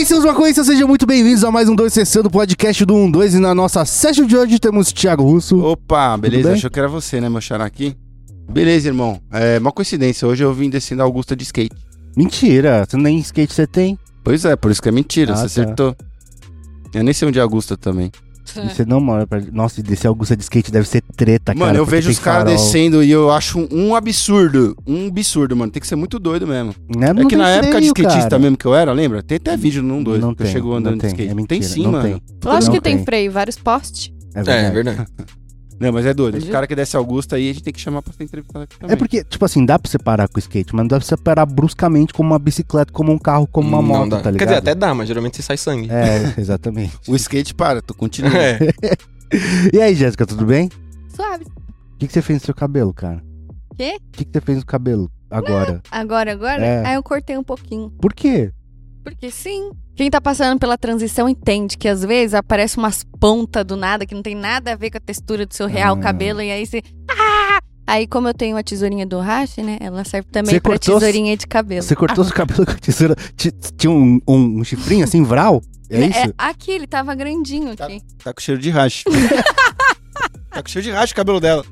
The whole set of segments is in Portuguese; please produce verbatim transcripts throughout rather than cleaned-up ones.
aí, seus maconhistas, sejam muito bem-vindos a mais um dois C C do podcast do um dois. E na nossa session de hoje temos Thiago Russo. Opa, beleza? Achou que era você, né, meu xará aqui? Beleza, irmão. É uma coincidência, hoje eu vim descendo a Augusta de skate. Mentira, você nem skate você tem. Pois é, por isso que é mentira, Ah, você tá. acertou. Eu nem sei onde é Augusta também. E você não mora pra... Nossa, e descer Augusta de skate deve ser treta, cara. Mano, eu porque vejo tem os caras farol. descendo e eu acho um absurdo. Um absurdo, mano. Tem que ser muito doido mesmo. Né? É Não que na tem época de freio, skatista cara. mesmo que eu era, lembra? Tem até vídeo no um dois Não que eu tem, chego não andando tem, de skate. é mentira, tem sim, não mano. tem. Lógico Não que tem tem. freio, vários postes. É É, verdade. é verdade. Não, mas é doido. Os Viu? caras que descem Augusta aí, a gente tem que chamar pra ser entrevistado aqui também. É porque, tipo assim, dá pra separar com o skate, mas não dá pra separar bruscamente como uma bicicleta, como um carro, como uma Não moto, dá. tá ligado? Quer dizer, até dá, mas geralmente você sai sangue. É, exatamente. O skate para, tu continua. É. E aí, Jéssica, tudo bem? Suave. O que, que você fez no seu cabelo, cara? Quê? O que, que você fez no cabelo agora? Agora, agora? É. Aí eu cortei um pouquinho. Por quê? Porque sim. Quem tá passando pela transição entende que às vezes aparece umas pontas do nada que não tem nada a ver com a textura do seu real Ah. cabelo e aí você... Ah! Aí como eu tenho a tesourinha do Hashi, né? Ela serve também Você pra cortou- tesourinha de cabelo. Você cortou seu cabelo com a tesoura? Ti- Tinha um, um, um chifrinho assim, vral? É isso? É, aqui, ele tava grandinho Tá, aqui. tá com cheiro de racho. Tá com cheiro de racho o cabelo dela.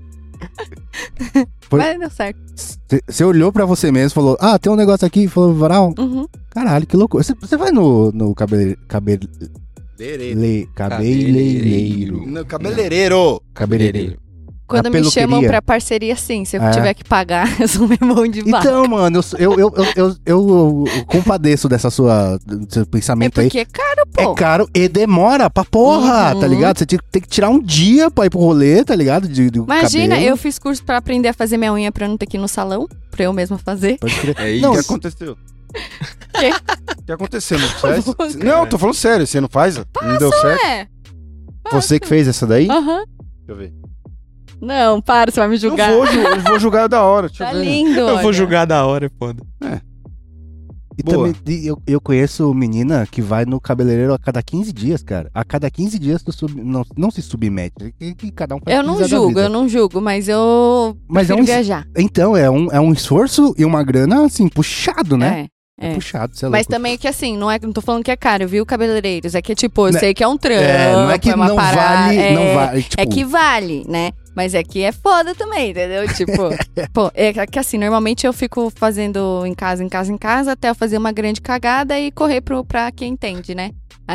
Foi- Mas deu certo. Você- Você olhou pra você mesmo e falou, ah, tem um negócio aqui, falou vral? Uhum. Caralho, que loucura. Você, você vai no, no cabele, cabele, Cabeleireiro. le, cabeleireiro. Não, cabeleireiro. Cabeleireiro. Quando Na me chamam peluqueria. pra parceria, sim. Se eu É. tiver que pagar, eu sou meu mão de vaca. Então, mano, eu, sou- eu, eu, eu, eu, eu- eu compadeço dessa sua, do seu É pensamento aí. porque é caro, pô. É caro e demora pra porra, Uhum. tá ligado? Você tem tem que tirar um dia pra ir pro rolê, tá ligado? De, do Imagina, cabelo. eu fiz curso pra aprender a fazer minha unha pra não ter que ir no salão, pra eu mesma fazer. Pode crer. É isso. Não, O que isso- aconteceu? Quê? O que aconteceu? Não faz? Você- Não, tô falando sério. Você não faz? Não deu certo? É. Você que fez essa daí? Aham. Deixa eu ver. Não, para, você vai me Eu julgar. vou, ju- eu vou julgar da hora. Deixa Tá eu ver. lindo, Eu vou olha. julgar da hora, é foda. E Boa. também, e eu, eu conheço menina que vai no cabeleireiro a cada quinze dias, cara. A cada quinze dias tu sub, não, não se submete. Que, que cada um faz Eu o que não quiser da julgo, vida. eu não julgo, mas eu Mas é prefiro um, viajar. então, é um, é um esforço e uma grana, assim, puxado, né? É, é. Puxado, sei lá. Mas também que assim, não, é, não tô falando que é caro, viu, cabeleireiros? É que, tipo, eu Né? sei que é um trampo, É, não é que uma não parada, vale, é, não vale, tipo... É que vale, né? Mas é que é foda também, entendeu? Tipo, pô, é que assim, normalmente eu fico fazendo em casa, em casa, em casa, até eu fazer uma grande cagada e correr pro, pra quem entende, né?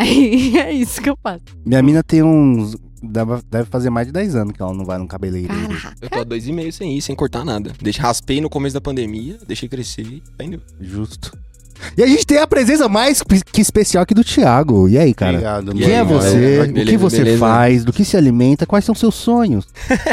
Aí é isso que eu faço. Minha mina tem uns... Deve, deve fazer mais de dez anos que ela não vai num cabeleireiro. Caraca. Eu tô há dois e meio sem ir, sem cortar nada. Deixei, raspei no começo da pandemia, deixei crescer e entendeu? Justo. E a gente tem a presença mais que especial aqui do Thiago. E aí, cara? Obrigado, Quem é mano. você? Beleza, o que você beleza. faz? Do que se alimenta? Quais são seus sonhos?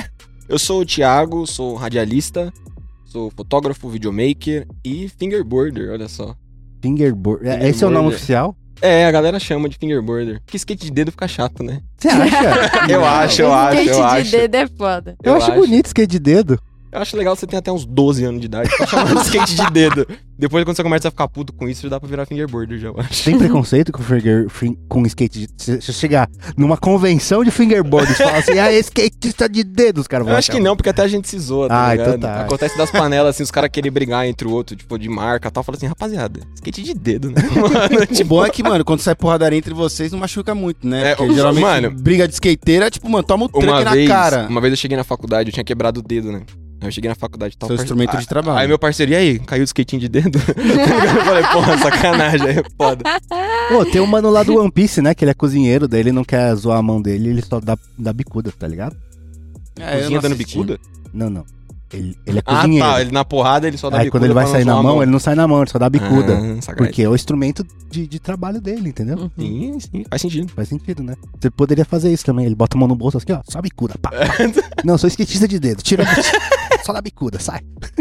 Eu sou o Thiago, sou radialista, sou fotógrafo, videomaker e fingerboarder, olha só. Fingerboard. É, esse é o nome Fingerboard. oficial? É, a galera chama de fingerboarder. Porque skate de dedo fica chato, né? Você acha? Eu acho, eu Esse acho, skate eu de acho. dedo é foda. Eu, acho, bonito skate de dedo. Eu acho legal você ter até uns doze anos de idade pra chamar de skate de dedo. Depois, quando você começa a ficar puto com isso, já dá pra virar fingerboarder, já eu acho. Tem preconceito com, finger, fin- com skate de... Se você chegar numa convenção de fingerboard e falar assim, ah, skatista de dedos, cara. Eu acho que não, porque até a gente se zoa, tá Ah, ligado? então tá. Acontece das panelas, assim, os caras querem brigar entre o outro, tipo, de marca e tal. Fala assim, rapaziada, skate de dedo, né? Mano, O tipo, bom é que, mano, quando sai porradaria entre vocês, não machuca muito, né? É, Porque o- geralmente mano, briga de skateira, tipo, mano, toma o uma truque na vez, cara. uma vez eu cheguei na faculdade, eu tinha quebrado o dedo, né? Aí eu cheguei na faculdade e tal. Seu parce- instrumento de Ah, trabalho. Aí meu parceiro, e aí, caiu o skatinho de dedo? Eu falei, porra, sacanagem, aí é foda. Pô, tem um mano lá do One Piece, né? Que ele é cozinheiro, daí ele não quer zoar a mão dele, ele só dá, dá bicuda, tá ligado? É, eu Cozinha não dando assisti. bicuda? Não, não. Ele, ele é Ah, cozinheiro. tá, ele na porrada ele só dá Aí bicuda quando ele vai pra sair na zoar a mão, ele não sai na mão, ele só dá bicuda. Ah, sacanagem. Porque é o instrumento de, de trabalho dele, entendeu? Uhum. Sim, sim, faz sentido. Faz sentido, né? Você poderia fazer isso também. Ele bota a mão no bolso assim, ó, só bicuda, pá. Não, sou skatista de dedo. Tira só dá bicuda, sai.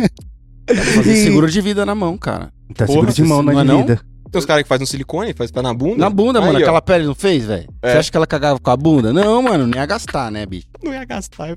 Fazer E- seguro de vida na mão, cara. Tá Porra, seguro de mão, você não é de não é não? vida. Tem uns caras que fazem um silicone, faz pé na bunda. Na bunda, mano, Aí, ó, aquela pele não fez, velho? É. Você acha que ela cagava com a bunda? Não, mano, nem ia gastar, né, bicho? Não ia gastar.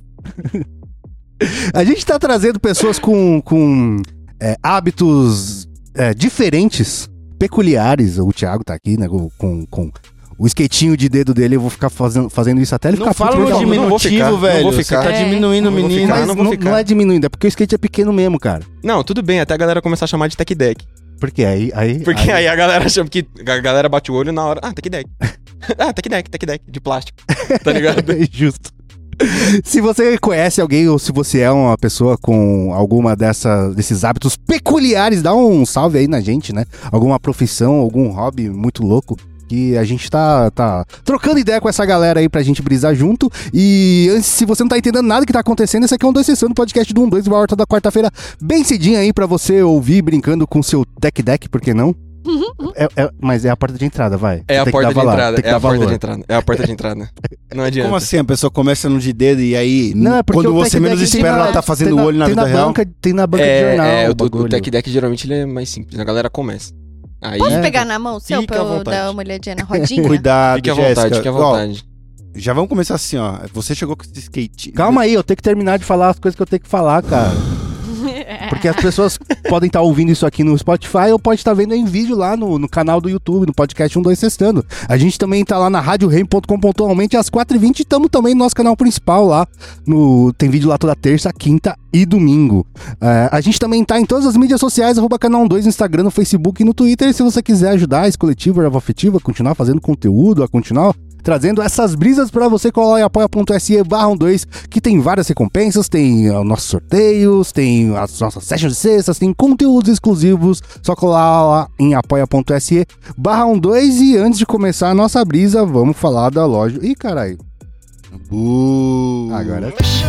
A gente tá trazendo pessoas com, com é, hábitos é, diferentes, peculiares. O Thiago tá aqui, né? Com, com, com o skatinho de dedo dele. Eu vou ficar fazendo, fazendo isso até ele Não ficar fala puto. no não, não diminutivo, vou ficar, não velho. vou Você ficar. tá É. diminuindo o Não vou menino. ficar, Mas não não, vou não, ficar. é diminuindo, é porque o skate é pequeno mesmo, cara. Não, tudo bem, até a galera começar a chamar de tech deck. Porque aí... aí Porque aí a galera chama que... A galera bate o olho na hora... Ah, tech deck. Ah, tech deck, tech deck. De plástico. Tá ligado? É justo. Se você conhece alguém ou se você é uma pessoa com alguma dessa, desses hábitos peculiares, dá um salve aí na gente, né? Alguma profissão, algum hobby muito louco. Que a gente tá, tá trocando ideia com essa galera aí pra gente brisar junto. E antes, se você não tá entendendo nada que tá acontecendo, esse aqui é um dois sessão do podcast do um dois, uma horta da quarta-feira, bem cedinho aí pra você ouvir brincando com seu tech deck, por que não? É, é, mas é a porta de entrada, vai. É a porta de valor, entrada, é a porta valor. de entrada. É a porta de entrada. Não adianta. Como assim? A pessoa começa no de dedo e aí, Não, é porque quando o você tech menos deck tem espera, na- ela tá fazendo tem o na- olho na tem vida real? banca, tem na banca de É, jornal. é, o, o, bagulho. o tech deck geralmente ele é mais simples. A galera começa. Aí, Posso É. pegar na mão seu Fica pra à eu vontade. dar uma olhadinha na rodinha? Cuidado, fique à Jéssica. vontade, fique à Ó, vontade. já vamos começar assim, ó. Você chegou com esse skate. Calma aí, eu tenho que terminar de falar as coisas que eu tenho que falar, cara. Porque as pessoas podem estar ouvindo isso aqui no Spotify ou pode estar vendo em vídeo lá no, no canal do YouTube, no podcast um dois Sextando. A gente também tá lá na rádio rem ponto com pontualmente às quatro e vinte e estamos também no nosso canal principal lá. No, tem vídeo lá toda terça, quinta e domingo. É, a gente também tá em todas as mídias sociais, arroba canal um dois no Instagram, no Facebook e no Twitter. E se você quiser ajudar esse coletivo Erva Afetiva a continuar fazendo conteúdo, a continuar trazendo essas brisas pra você, colar em apoia.se barra um dois, que tem várias recompensas, tem uh, nossos sorteios, tem as nossas sessions de sextas, tem conteúdos exclusivos, só colar lá em apoia.se barra um dois. E antes de começar a nossa brisa, vamos falar da loja... Ih, caralho. Uh. Agora...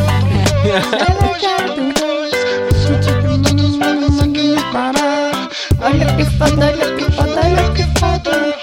Olha que foda, olha que foda, olha que foda.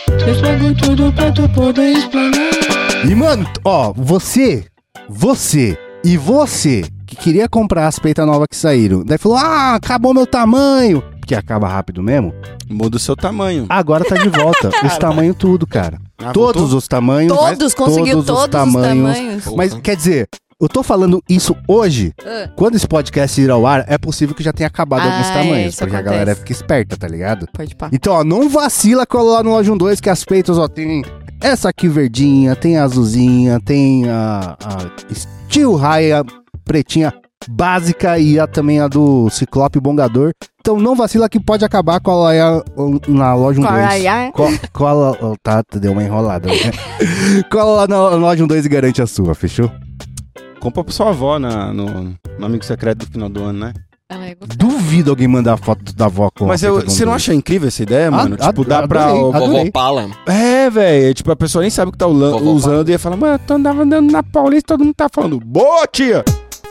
E, mano, ó, você, você e você que queria comprar as peitas novas que saíram, daí falou, ah, acabou meu tamanho, porque acaba rápido mesmo, Muda o seu tamanho. agora tá de volta, os tamanhos tudo, cara. Ah, Todos voltou? os tamanhos. Todos, conseguiu todos os todos os tamanhos. tamanhos. Porra. Mas, quer dizer, eu tô falando isso hoje, Ah. quando esse podcast ir ao ar, é possível que já tenha acabado Ah, alguns é, tamanhos, isso porque a acontece. galera fica esperta, tá ligado? Pode pá. Então, ó, não vacila, cola lá no Loja um dois, que as peitas, ó, tem essa aqui verdinha, tem a azulzinha, tem a, a Steel High, a pretinha básica e a, também a do Ciclope Bongador. Então não vacila que pode acabar, cola aí a- na Loja um dois. Coraiá. Co cola, oh, tá, deu uma enrolada, né? Cola lá na Loja um dois e garante a sua, fechou? Compra pra sua avó na, no, no Amigo Secreto do final do ano, né? Ela é gostosa. Duvido alguém mandar foto da avó com Mas a eu, peita do você não um acha incrível essa ideia, mano? Ah, tipo, dá adorei, pra... o- adorei. Vovó Pala. É, velho. Tipo, a pessoa nem sabe o que tá ula- Vovó usando e ia falar, mano, eu andava andando na Paulista, todo mundo tá falando, boa, tia!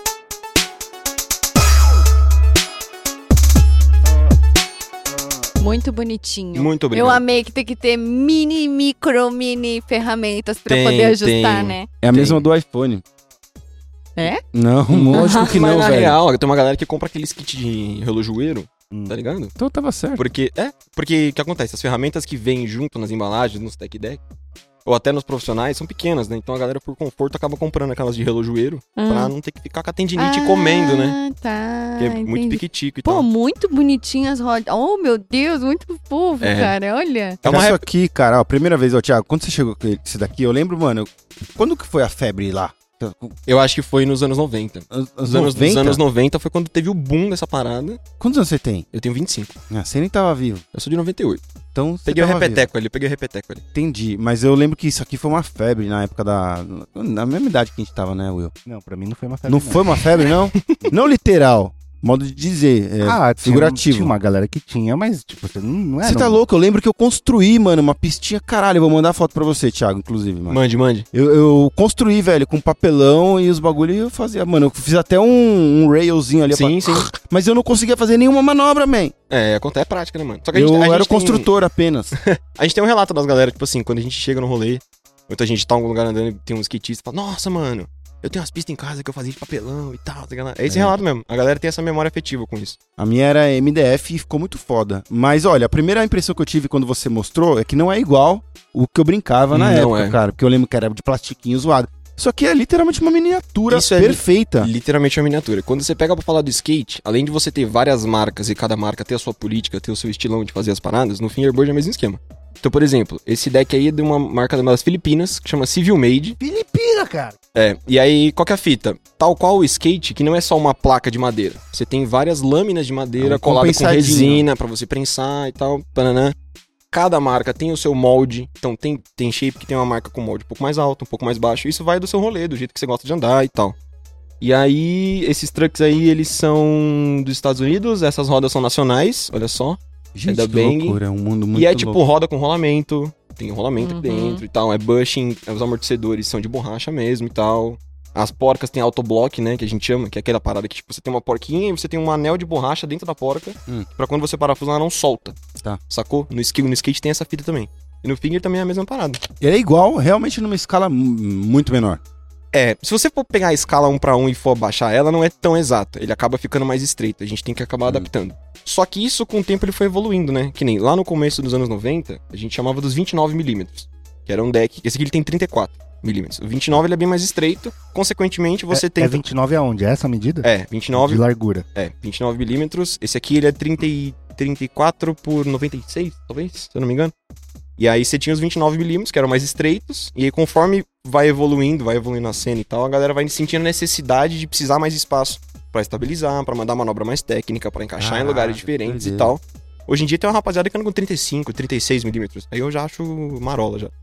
Muito bonitinho. Muito obrigado. Eu amei que tem que ter mini, micro, mini ferramentas pra Tem, poder ajustar, tem. né? É a Tem. mesma do iPhone. É? Não, lógico que Mas não, na velho. real, tem uma galera que compra aqueles kits de relojoeiro, Hum. tá ligado? Então tava certo. Porque, é, porque o que acontece? As ferramentas que vêm junto nas embalagens, nos tech deck, ou até nos profissionais, são pequenas, né? Então a galera, por conforto, acaba comprando aquelas de relojoeiro pra não ter que ficar com a tendinite Ah, comendo, né? Tá. Que é muito entendi. piquitico e Pô, tal. muito bonitinhas as rodas. Oh, meu Deus, muito fofo, É. cara. Olha. É uma Isso rep... aqui, cara, ó, primeira vez, ó, Thiago, quando você chegou com esse daqui, eu lembro, mano, quando que foi a febre lá? Eu acho que foi nos anos noventa. Os, Os anos, nos anos noventa foi quando teve o boom dessa parada. Quantos anos você tem? Eu tenho vinte e cinco. Ah, você nem tava vivo. Eu sou de noventa e oito. Então, você Peguei o tava repeteco ali, eu peguei o repeteco ali. vivo. Entendi, mas eu lembro que isso aqui foi uma febre na época da... Na mesma idade que a gente tava, né, Will? Não, pra mim não foi uma febre, Não foi uma febre, não? Não literal, modo de dizer, é Ah, tinha, figurativo. tinha uma galera que tinha, mas, tipo, você não, não era... Você tá um- louco? Eu lembro que eu construí, mano, uma pistinha, caralho, eu vou mandar foto pra você, Thiago, inclusive, mano. Mande, mande. Eu, eu construí, velho, com papelão e os bagulho e eu fazia, mano, eu fiz até um, um railzinho ali. Sim, sim. pra- Mas eu não conseguia fazer nenhuma manobra, man. É, acontece, é prática, né, mano? Só que a Eu gente, a era gente o construtor apenas. Tem, a gente tem um relato das galera, tipo assim, quando a gente chega no rolê, muita gente tá em algum lugar andando e tem uns skatistas e fala, nossa, mano, eu tenho umas pistas em casa que eu fazia de papelão e tal. Tá ligado? É esse É. relato mesmo. A galera tem essa memória afetiva com isso. A minha era M D F e ficou muito foda. Mas olha, a primeira impressão que eu tive quando você mostrou é que não é igual o que eu brincava na Não época, é. cara. Porque eu lembro que era de plastiquinho zoado. Isso aqui é literalmente uma miniatura Isso é li- perfeita. Literalmente uma miniatura. Quando você pega pra falar do skate, além de você ter várias marcas e cada marca ter a sua política, ter o seu estilão de fazer as paradas, no fingerboard é o mesmo esquema. Então, por exemplo, esse deck aí é de uma marca das Filipinas, que chama Civil Made. Filipina, cara. É, e aí, qual que é a fita? Tal qual o skate, que não é só uma placa de madeira. Você tem várias lâminas de madeira É um coladas com compensadinho. resina pra você prensar e tal, pananã. Cada marca tem o seu molde. Então, tem, tem shape que tem uma marca com molde um pouco mais alto, um pouco mais baixo. Isso vai do seu rolê, do jeito que você gosta de andar e tal. E aí, esses trucks aí, eles são dos Estados Unidos. Essas rodas são nacionais, olha só. Gente, da que Bang. loucura, é um mundo muito E é tipo louco. roda com rolamento. Tem um rolamento Uhum. aqui dentro e tal. É bushing, os amortecedores são de borracha mesmo e tal. As porcas tem autoblock, né? Que a gente chama, que é aquela parada que tipo, você tem uma porquinha e você tem um anel de borracha dentro da porca. Hum. Pra quando você parafusa, ela não solta. Tá. Sacou? No, ski, no skate tem essa fita também. E no finger também é a mesma parada. Ele é igual, realmente numa escala mu- muito menor. É, se você for pegar a escala um pra um e for abaixar ela, não é tão exata. Ele acaba ficando mais estreito. A gente tem que acabar Hum. adaptando. Só que isso, com o tempo, ele foi evoluindo, né? Que nem lá no começo dos anos noventa, a gente chamava dos vinte e nove milímetros. Que era um deck. Esse aqui ele tem trinta e quatro milímetros. O vinte e nove ele é bem mais estreito. Consequentemente, você é, tem. É vinte e nove aonde? É essa a medida? É, vinte e nove. De largura. É, vinte e nove milímetros. Esse aqui ele é trinta e, trinta e quatro por noventa e seis, talvez, se eu não me engano. E aí você tinha os vinte e nove milímetros, que eram mais estreitos. E aí conforme vai evoluindo, vai evoluindo a cena e tal, a galera vai sentindo necessidade de precisar mais espaço pra estabilizar, pra mandar manobra mais técnica, pra encaixar em Ah, lugares diferentes doideira. e tal. Hoje em dia tem uma rapaziada que anda com trinta e cinco, trinta e seis milímetros. Aí eu já acho marola já.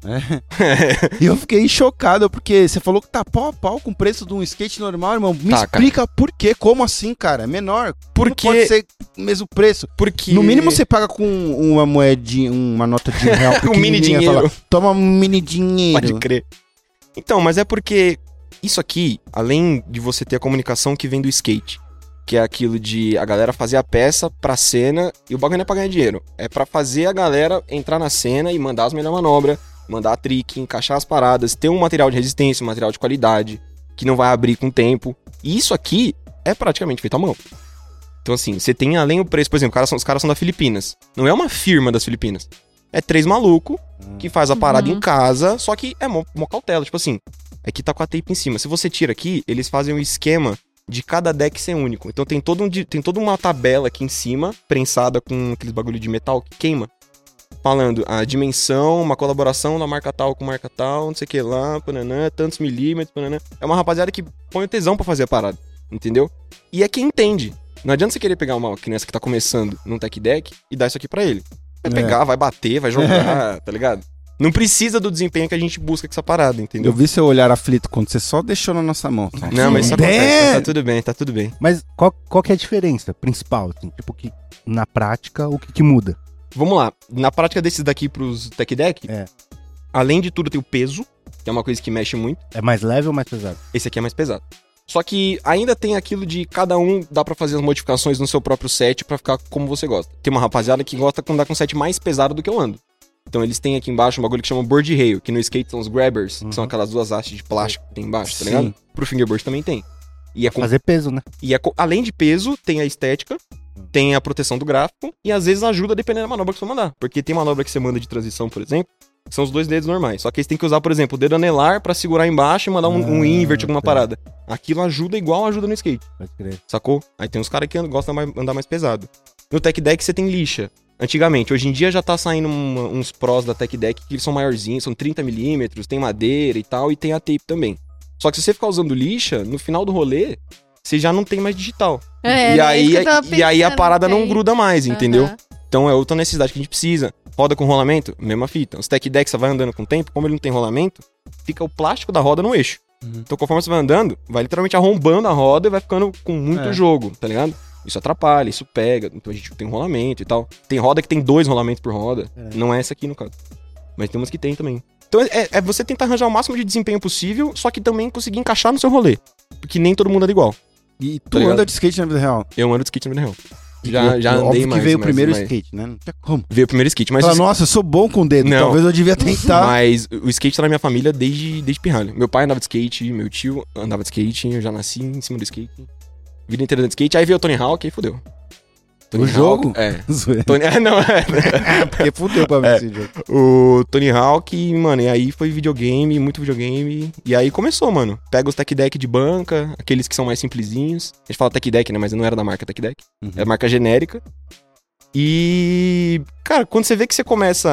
E eu fiquei chocado, porque você falou que tá pau a pau com o preço de um skate normal, irmão. Me Tá, explica por quê, como assim, cara? É menor. Porque- Não pode ser o mesmo preço. Porque... No mínimo você paga com uma moedinha, uma nota de um real Um mini pequenininha, dinheiro. fala, toma um mini dinheiro. Pode crer. Então, mas é porque isso aqui, além de você ter a comunicação que vem do skate, que é aquilo de a galera fazer a peça pra cena, e o bagulho não é pra ganhar dinheiro, é pra fazer a galera entrar na cena e mandar as melhores manobras, mandar a trick, encaixar as paradas, ter um material de resistência, um material de qualidade, que não vai abrir com o tempo. E isso aqui é praticamente feito à mão. Então assim, você tem além o preço, por exemplo, os caras são, os caras são da Filipinas. Não é uma firma das Filipinas. É três malucos que faz a parada Uhum. em casa, só que é mó, mó cautela. Tipo assim, é que tá com a tape em cima. Se você tira aqui, eles fazem um esquema de cada deck ser único. Então tem, todo um, di- tem toda uma tabela aqui em cima, prensada com aqueles bagulho de metal que queima. Falando a dimensão, uma colaboração da marca tal com marca tal, não sei o que lá, pananã, tantos milímetros, pananã. É uma rapaziada que põe o tesão pra fazer a parada, entendeu? E é quem entende. Não adianta você querer pegar uma criança que tá começando num tech deck e dar isso aqui pra ele. Vai É. pegar, vai bater, vai jogar, tá ligado? Não precisa do desempenho que a gente busca com essa parada, Eu entendeu? vi seu olhar aflito quando você só deixou na nossa mão. Só. Não, mas isso acontece, Damn! tá tudo bem, tá tudo bem. Mas qual, qual que é a diferença principal? Assim? Tipo, que na prática, o que, que muda? Vamos lá, na prática desses daqui pros tech deck, É. além de tudo tem o peso, que é uma coisa que mexe muito. É mais leve ou mais pesado? Esse aqui é mais pesado. Só que ainda tem aquilo de cada um dá pra fazer as modificações no seu próprio set pra ficar como você gosta. Tem uma rapaziada que gosta de andar com um set mais pesado do que eu ando. Então eles têm aqui embaixo um bagulho que chama board rail, que no skate são os grabbers, Uhum. que são aquelas duas hastes de plástico que tem embaixo, tá Sim. ligado? Pro fingerboard também tem. E é com Fazer peso, né? E é co- além de peso, tem a estética, tem a proteção do gráfico e às vezes ajuda dependendo da manobra que você mandar. Porque tem manobra que você manda de transição, por exemplo, que são os dois dedos normais. Só que aí você tem que usar, por exemplo, o dedo anelar pra segurar embaixo e mandar um, um Ah, invert, alguma tá. parada. Aquilo ajuda igual ajuda no skate, Pode crer. sacou? Aí tem uns caras que andam- gostam de andar mais pesado. No Tech Deck você tem lixa. Antigamente, hoje em dia já tá saindo uma- uns pros da Tech Deck que eles são maiorzinhos, são trinta milímetros, tem madeira e tal, e tem a tape também. Só que se você ficar usando lixa, no final do rolê, você já não tem mais digital. É, e, era aí, isso que eu tava e aí a pensando, parada não tem. gruda mais, entendeu? Aham. Então é outra necessidade que a gente precisa. Roda com rolamento, mesma fita. Os Tech Decks você vai andando com o tempo, como ele não tem rolamento, fica o plástico da roda no eixo. Uhum. Então conforme você vai andando, vai literalmente arrombando a roda e vai ficando com muito É. jogo, tá ligado? Isso atrapalha, isso pega. Então a gente tem um rolamento e tal. Tem roda que tem dois rolamentos por roda. É. Não é essa aqui, no caso. Mas tem umas que tem também. Então é, é você tentar arranjar o máximo de desempenho possível, só que também conseguir encaixar no seu rolê. Porque nem todo mundo anda igual. E tu Tá ligado? anda de skate na vida real? Eu ando de skate na vida real. Já, já andei Óbvio mais. que veio o mais- primeiro mais- skate, né? Não tem como. Veio o primeiro skate, mas, Fala, o- nossa, eu sou bom com o dedo, Não. talvez eu devia tentar. mas o skate tá na minha família desde, desde pirralho. Meu pai andava de skate, meu tio andava de skate, eu já nasci em cima do skate. Vida inteira andando de skate, aí veio o Tony Hawk e fudeu. Tony O jogo? É. Zoeira. Tony, é, não, é. Porque fudeu pra mim É. esse jogo. O Tony Hawk, mano, e aí foi videogame, muito videogame. E aí começou, mano. Pega os tech deck de banca, aqueles que são mais simplesinhos. A gente fala tech deck, né? Mas não era da marca tech deck. Uhum. É marca genérica. E, cara, quando você vê que você começa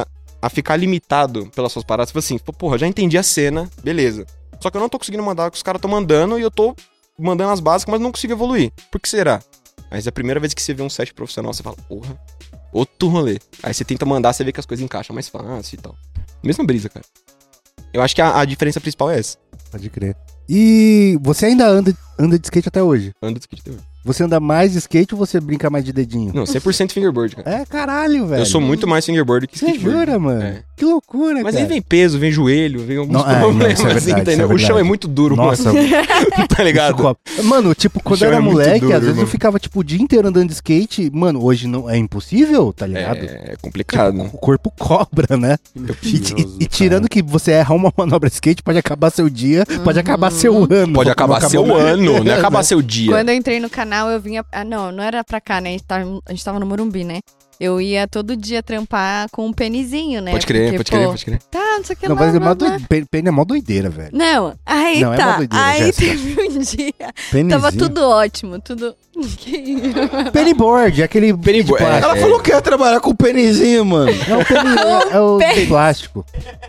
a ficar limitado pelas suas paradas. Tipo assim, porra, já entendi a cena, beleza. Só que eu não tô conseguindo mandar o que os caras estão mandando e eu tô mandando as básicas, mas não consigo evoluir. Por que será? Mas é a primeira vez que você vê um set profissional, você fala, porra, outro rolê. Aí você tenta mandar, você vê que as coisas encaixam mais fácil e tal. Mesma brisa, cara. Eu acho que a, a diferença principal é essa. Pode crer. E você ainda anda, anda de skate até hoje? Anda de skate até hoje. Você anda mais de skate ou você brinca mais de dedinho? Não, cem por cento fingerboard, cara. É, caralho, velho. Eu sou muito mais fingerboard que Você skateboard. jura, mano? É. Que loucura, Mas cara. aí vem peso, vem joelho, vem alguns Não, é, problemas, não, isso é verdade, assim, entendeu? isso é O chão verdade. é muito duro, Nossa, mano. Tá ligado? Mano, tipo, quando chão eu era é muito moleque, duro, às vezes eu irmão. ficava, tipo, o dia inteiro andando de skate. Mano, hoje não é impossível, tá ligado? É complicado. O corpo cobra, né? E, e- e tirando que você erra uma manobra de skate, pode acabar seu dia, pode acabar seu ano. Pode acabar Não seu acabou- ano, não é acabar seu dia. Quando eu entrei no canal, eu vinha. Ah, não, não era pra cá, né? A gente tava, a gente tava no Morumbi, né? Eu ia todo dia trampar com um penizinho, né? Pode crer, Porque, pode crer, pô, pode crer. Tá, não sei o que Não, lá. mas é blá, mó blá. doi- Pen- Penny é mó doideira, velho. Não, aí Não, é tá. uma doideira, aí Jéssica. teve um dia. Penizinho. Tava tudo ótimo, tudo. Que- Pennyboard, aquele Pennyboard, de plástico. Ela falou que ia trabalhar com penizinho, mano. É o penny, é, é o de plástico.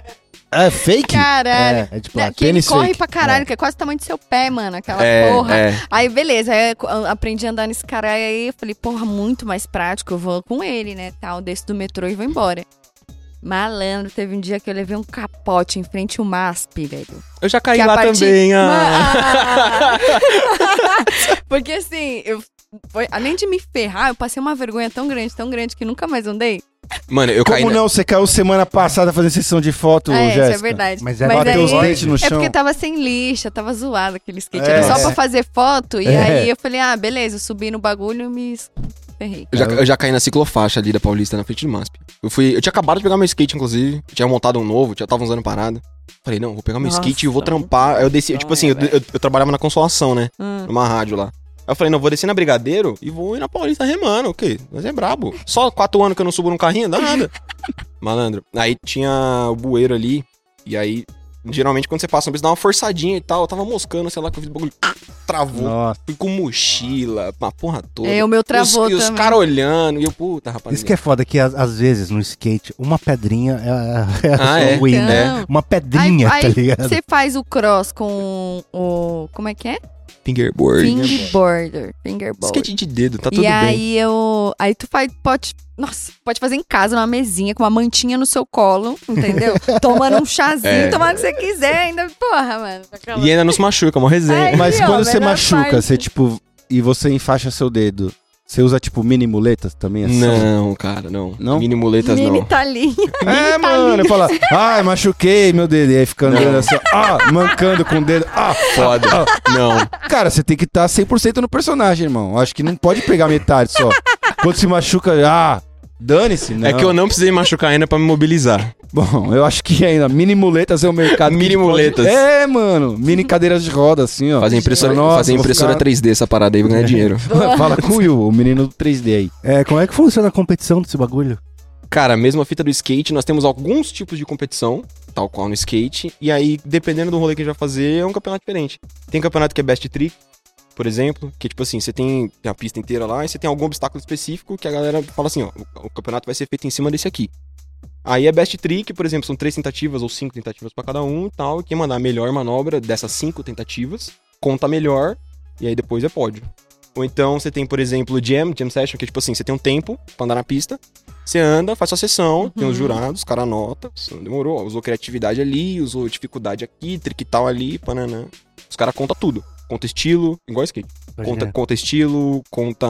É fake? Caralho. É, é de Né, plástico. que ele Pênis corre fake. pra caralho, que é quase o tamanho do seu pé, mano. Aquela É, porra. é. Aí, beleza, aí eu co- eu aprendi a andar nesse caralho aí. Eu falei, porra, muito mais prático. Eu vou com ele, né? Tal, desço do metrô e vou embora. Malandro, teve um dia que eu levei um capote em frente ao M A S P, velho. Eu já caí Que a lá partir- também, ah. Ah! Porque assim, eu. Foi, além de me ferrar, eu passei uma vergonha tão grande, tão grande que nunca mais andei. Mano, eu caí Como na... não? Você caiu semana passada fazendo sessão de foto, é, Jéssica. isso é verdade. Mas é Bateu aí- os dentes no É chão. porque tava sem lixa, tava zoado aquele skate. É. Era só pra fazer foto. E É. aí eu falei, ah, beleza, eu subi no bagulho e me ferrei. Eu já, eu já caí na ciclofaixa ali da Paulista, na frente do M A S P. Eu fui... Eu tinha acabado de pegar meu skate, inclusive. Eu tinha montado um novo, já tava uns anos parado. Falei, não, vou pegar meu Nossa, skate e eu vou trampar. Aí eu desci, tipo assim, eu, eu, eu trabalhava na Consolação, né? Hum. Numa rádio lá. Aí eu falei, não, vou descer na Brigadeiro e vou ir na Paulista remando, o quê? Mas é brabo. Só quatro anos que eu não subo num carrinho, dá nada. Malandro. Aí tinha o bueiro ali, e aí, geralmente quando você passa um bicho, dá uma forçadinha e tal. Eu tava moscando, sei lá, que eu fiz o bagulho, travou. Nossa. Fui com mochila, uma porra toda. É, o meu travou e os, e os também. caras olhando, e eu, puta, rapaz. Isso que é foda, que às, às vezes no skate, uma pedrinha é, é a Ah, sua é? win, né? Então. Uma pedrinha, Aí- tá aí ligado? Você faz o cross com o. Como é que é? Fingerboard. Fingerboarder. Fingerboard. Skate de dedo, tá tudo e bem. aí eu. Aí tu faz. Pode. Nossa, pode fazer em casa, numa mesinha, com uma mantinha no seu colo, entendeu? Tomando um chazinho, É. tomando o que você quiser, ainda. Porra, mano. aquela- E ainda não se machuca, uma resenha. Ai, Mas ó, quando você melhor machuca, parte. você tipo... E você enfaixa seu dedo, você usa tipo mini muletas também? Assim? Não, cara, não. Não? Mini muletas Mini não. talinha. É, mano, eu falo, ai, machuquei meu dedo. E aí fica andando assim, ah, mancando com o dedo, ah, Foda. Não. Cara, você tem que estar cem por cento no personagem, irmão. Eu acho que não pode pegar metade só. Quando se machuca, ah, dane-se, né? É que eu não precisei machucar ainda pra me mobilizar. Bom, eu acho que ainda mini muletas é o mercado. que Mini pode- muletas. É, mano. Mini cadeiras de roda, assim, ó. Fazer impressora, Nossa, fazer vou impressora ficar- três D essa parada aí, vou ganhar dinheiro. Fala com o Will, o menino do três D aí. É, como é que funciona a competição desse bagulho? Cara, a mesma fita do skate, nós temos alguns tipos de competição, tal qual no skate, e aí, dependendo do rolê que a gente vai fazer, é um campeonato diferente. Tem campeonato que é best trick, por exemplo, que tipo assim, você tem a pista inteira lá e você tem algum obstáculo específico que a galera fala assim, ó, o, o campeonato vai ser feito em cima desse aqui. Aí é best trick, por exemplo, são três tentativas ou cinco tentativas pra cada um e tal, e quem mandar a melhor manobra dessas cinco tentativas, conta melhor, e aí depois é pódio. Ou então você tem, por exemplo, jam, jam session, que é tipo assim, você tem um tempo pra andar na pista, você anda, faz sua sessão, Uhum. tem os jurados, os caras anotam, demorou, usou criatividade ali, usou dificuldade aqui, trick tal ali, pananã. Os caras contam tudo. Conta estilo, igual skate. Conta, conta estilo, conta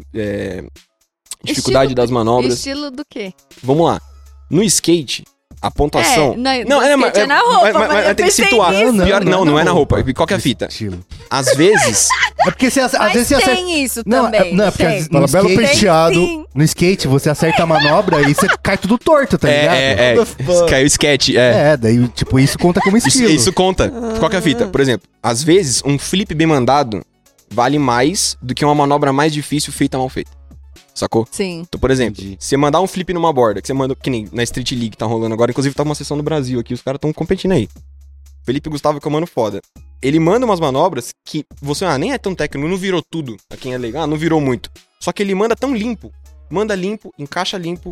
é, dificuldade Estilo- das manobras. Estilo do quê? Vamos lá. No skate, a pontuação... É, não, Não, no é, mas, skate é na roupa, mas, mas, mas eu mas tem que pensei situar. nisso. Não, Pior- não, não, é na roupa. Qual que é a fita? Estilo. Às vezes... É porque você, às Mas vezes você acerta... tem isso Não, também. é, não, é porque tem. às- no, Fala, belo skate, penteado. Sim. no skate você acerta a manobra e você cai tudo torto, tá ligado? é, é, é. Caiu sketch, é. É, daí, tipo, isso conta como Isso, estilo. isso conta. Qual que é a fita? Por exemplo, às vezes, um flip bem mandado vale mais do que uma manobra mais difícil feita mal feita. Sacou? Sim. Então, por exemplo, Entendi. você mandar um flip numa borda, que você manda, que nem na Street League tá rolando agora, inclusive tá uma sessão no Brasil aqui, os caras tão competindo aí. Felipe Gustavo, que é um mano foda. Ele manda umas manobras que você, ah, nem é tão técnico, não virou tudo. A quem é legal, ah, não virou muito. Só que ele manda tão limpo. Manda limpo, encaixa limpo,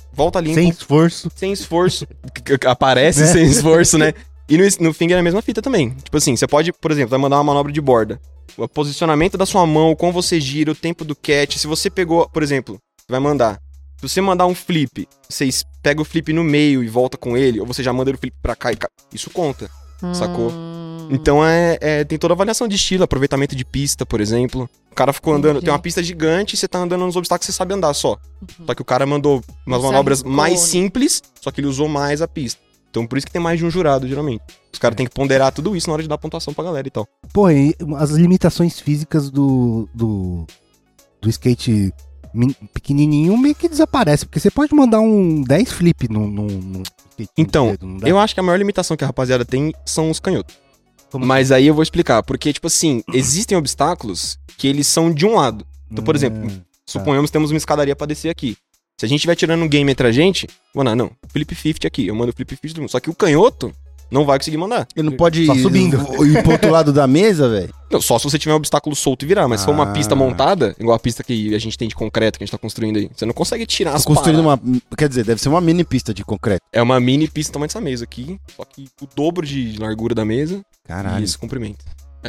volta limpo. Sem esforço. Sem esforço. Aparece É. sem esforço, né? E no, no finger é a mesma fita também. Tipo assim, você pode, por exemplo, vai mandar uma manobra de borda. O posicionamento da sua mão, como você gira, o tempo do catch. Se você pegou, por exemplo, vai mandar. Se você mandar um flip, você pega o flip no meio e volta com ele, ou você já manda o flip pra cá e cá. Isso conta, sacou? Hum. Então é, é, tem toda a avaliação de estilo, aproveitamento de pista, por exemplo. O cara ficou andando, Entendi. tem uma pista gigante e você tá andando nos obstáculos que você sabe andar só. Uhum. Só que o cara mandou umas Não se manobras arriscou, mais né? simples, só que ele usou mais a pista. Então por isso que tem mais de um jurado, geralmente. Os caras têm que ponderar tudo isso na hora de dar pontuação pra galera e tal. Pô, e as limitações físicas do, do, do skate min- pequenininho meio que desaparece, porque você pode mandar um dez flip num, num, num skate. Então, dedo, não dá? Eu acho que a maior limitação que a rapaziada tem são os canhotos. Como Mas aí eu vou explicar, porque, tipo assim, existem obstáculos que eles são de um lado. Então, por Ah, exemplo, suponhamos que temos uma escadaria pra descer aqui. Se a gente estiver tirando um game entre a gente, vou mandar, não, flip cinquenta aqui, eu mando flip cinquenta todo mundo. Só que o canhoto não vai conseguir mandar. Ele não pode Só ir, subindo. ir pro outro lado da mesa, velho? Não, só se você tiver um obstáculo solto e virar, mas se for uma Ah. pista montada, igual a pista que a gente tem de concreto, que a gente tá construindo aí, você não consegue tirar as Tô construindo paradas. uma... Quer dizer, deve ser uma mini pista de concreto. É uma mini pista do tamanho dessa mesa aqui, só que o dobro de largura da mesa Caralho. e esse comprimento.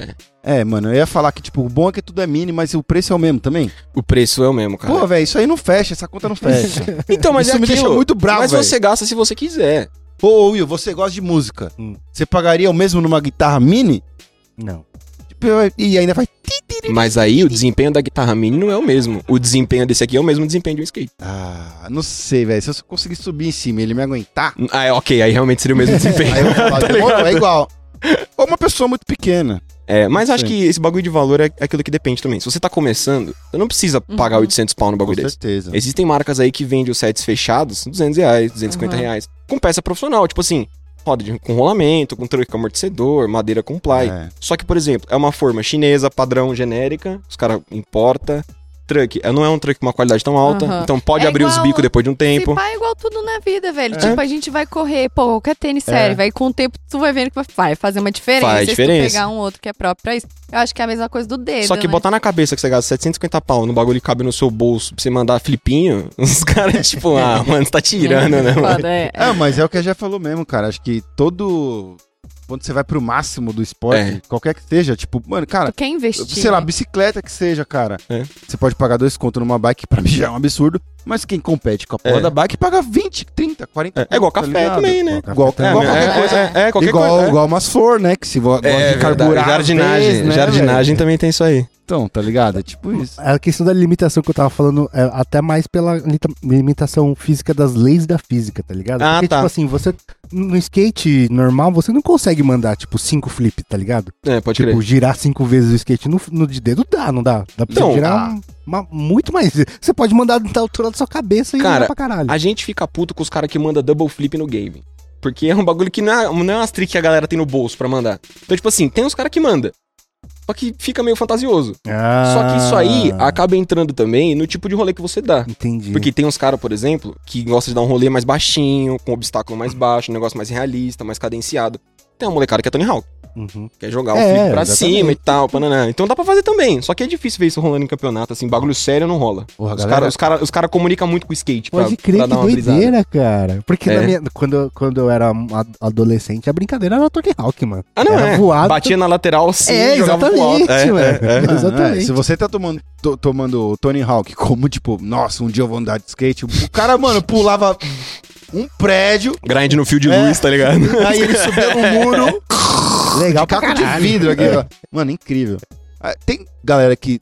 É, mano, eu ia falar que, tipo, o bom é que tudo é mini, mas o preço é o mesmo também. O preço é o mesmo, cara. Pô, velho, isso aí não fecha, essa conta não fecha. então, mas isso é me aquilo. deixa muito bravo, Mas velho. você gasta se você quiser. Ô, Will, você gosta de música. Hum. Você pagaria o mesmo numa guitarra mini? Não. Tipo, e ainda vai... Mas aí o desempenho da guitarra mini não é o mesmo. O desempenho desse aqui é o mesmo desempenho de um skate. Ah, não sei, velho. Se eu conseguir subir em cima e ele me aguentar, Ah, é, ok, aí realmente seria o mesmo desempenho. aí eu vou falar, Tá demorou, ligado? é igual. Ou uma pessoa muito pequena. É, mas acho Sim. que esse bagulho de valor é aquilo que depende também. Se você tá começando, você não precisa pagar Uhum. oitocentos pau no Com bagulho desse. certeza. Existem marcas aí que vendem os sets fechados, duzentos reais, duzentos e cinquenta Uhum. reais, com peça profissional, tipo assim, roda de, com rolamento, com truque com amortecedor, madeira com ply. É. Só que, por exemplo, é uma forma chinesa, padrão, genérica, os caras importam. Truck, é, não é um truck com uma qualidade tão alta, Aham. então pode É abrir os igual- bicos depois de um Se tempo. pá é igual tudo na vida, velho. É. Tipo, a gente vai correr, pô, qualquer tênis sério, vai com o tempo tu vai vendo que vai fazer uma diferença. Faz se diferença. tu pegar um outro que é próprio pra isso. Eu acho que é a mesma coisa do dedo, Só que né? botar na cabeça que você gasta setecentos e cinquenta pau no bagulho que cabe no seu bolso pra você mandar flipinho, os caras, tipo, ah, mano, você tá tirando, né, mano? Foda, é. É, mas é o que a já falou mesmo, cara. Acho que todo... Quando você vai pro máximo do esporte, É. qualquer que seja, tipo, mano, cara, Tu quer investir, sei lá, né? bicicleta que seja, cara. É. Você pode pagar dois contos numa bike, pra mim já é um absurdo. Mas quem compete com a porra É. da bike paga vinte, trinta, quarenta. É, é igual tá café ligado? também, né? Igual, Café igual é, qualquer é, coisa. é, é, qualquer igual, coisa. é. igual umas flor, né? Que se vo- gosta É, de verdade, carburar. às jardinagem. vezes, né, jardinagem velho? também tem isso aí. Então, tá ligado? É tipo isso. A questão da limitação que eu tava falando é até mais pela limita- limitação física das leis da física, tá ligado? Ah, Porque, tá. tipo assim, você no skate normal, você não consegue mandar, tipo, cinco flip, tá ligado? É, pode Tipo, crer. girar cinco vezes o skate no, no de dedo dá, não dá? Dá pra você Não, girar um- uma- muito mais. Você pode mandar da altura da sua cabeça e Cara, andar pra caralho. A gente fica puto com os caras que mandam double flip no game. Porque é um bagulho que não é, não é umas tricks que a galera tem no bolso pra mandar. Então, tipo assim, tem uns caras que mandam. Só que fica meio fantasioso. Ah, Só que isso aí acaba entrando também no tipo de rolê que você dá. Entendi. Porque tem uns caras, por exemplo, que gostam de dar um rolê mais baixinho, com obstáculo mais baixo, um negócio mais realista, mais cadenciado. Tem uma molecada que é Tony Hawk, Uhum. quer jogar o É, flip pra exatamente. cima e tal, pananã. Então dá pra fazer também. Só que é difícil ver isso rolando em campeonato, assim, bagulho sério não rola. Porra, Os galera- caras os cara, os cara comunicam muito com o skate pra, Pode crer, pra que dar uma brisada. doideira, cara. Porque É. na minha- quando, eu- quando eu era um ad- adolescente, a brincadeira era o Tony Hawk, mano. Ah, não, era é. voado. Batia na lateral assim É, e jogava pro alto. exatamente, É, mano. é, é. Ah, Exatamente. é, se você tá tomando, to- tomando o Tony Hawk como, tipo, nossa, um dia eu vou andar de skate, o cara, mano, pulava um prédio, Grind no fio de É. luz, tá ligado? aí ele subia no muro, Legal pra caco de caralho. vidro aqui, ó. Mano, incrível. Ah, tem galera que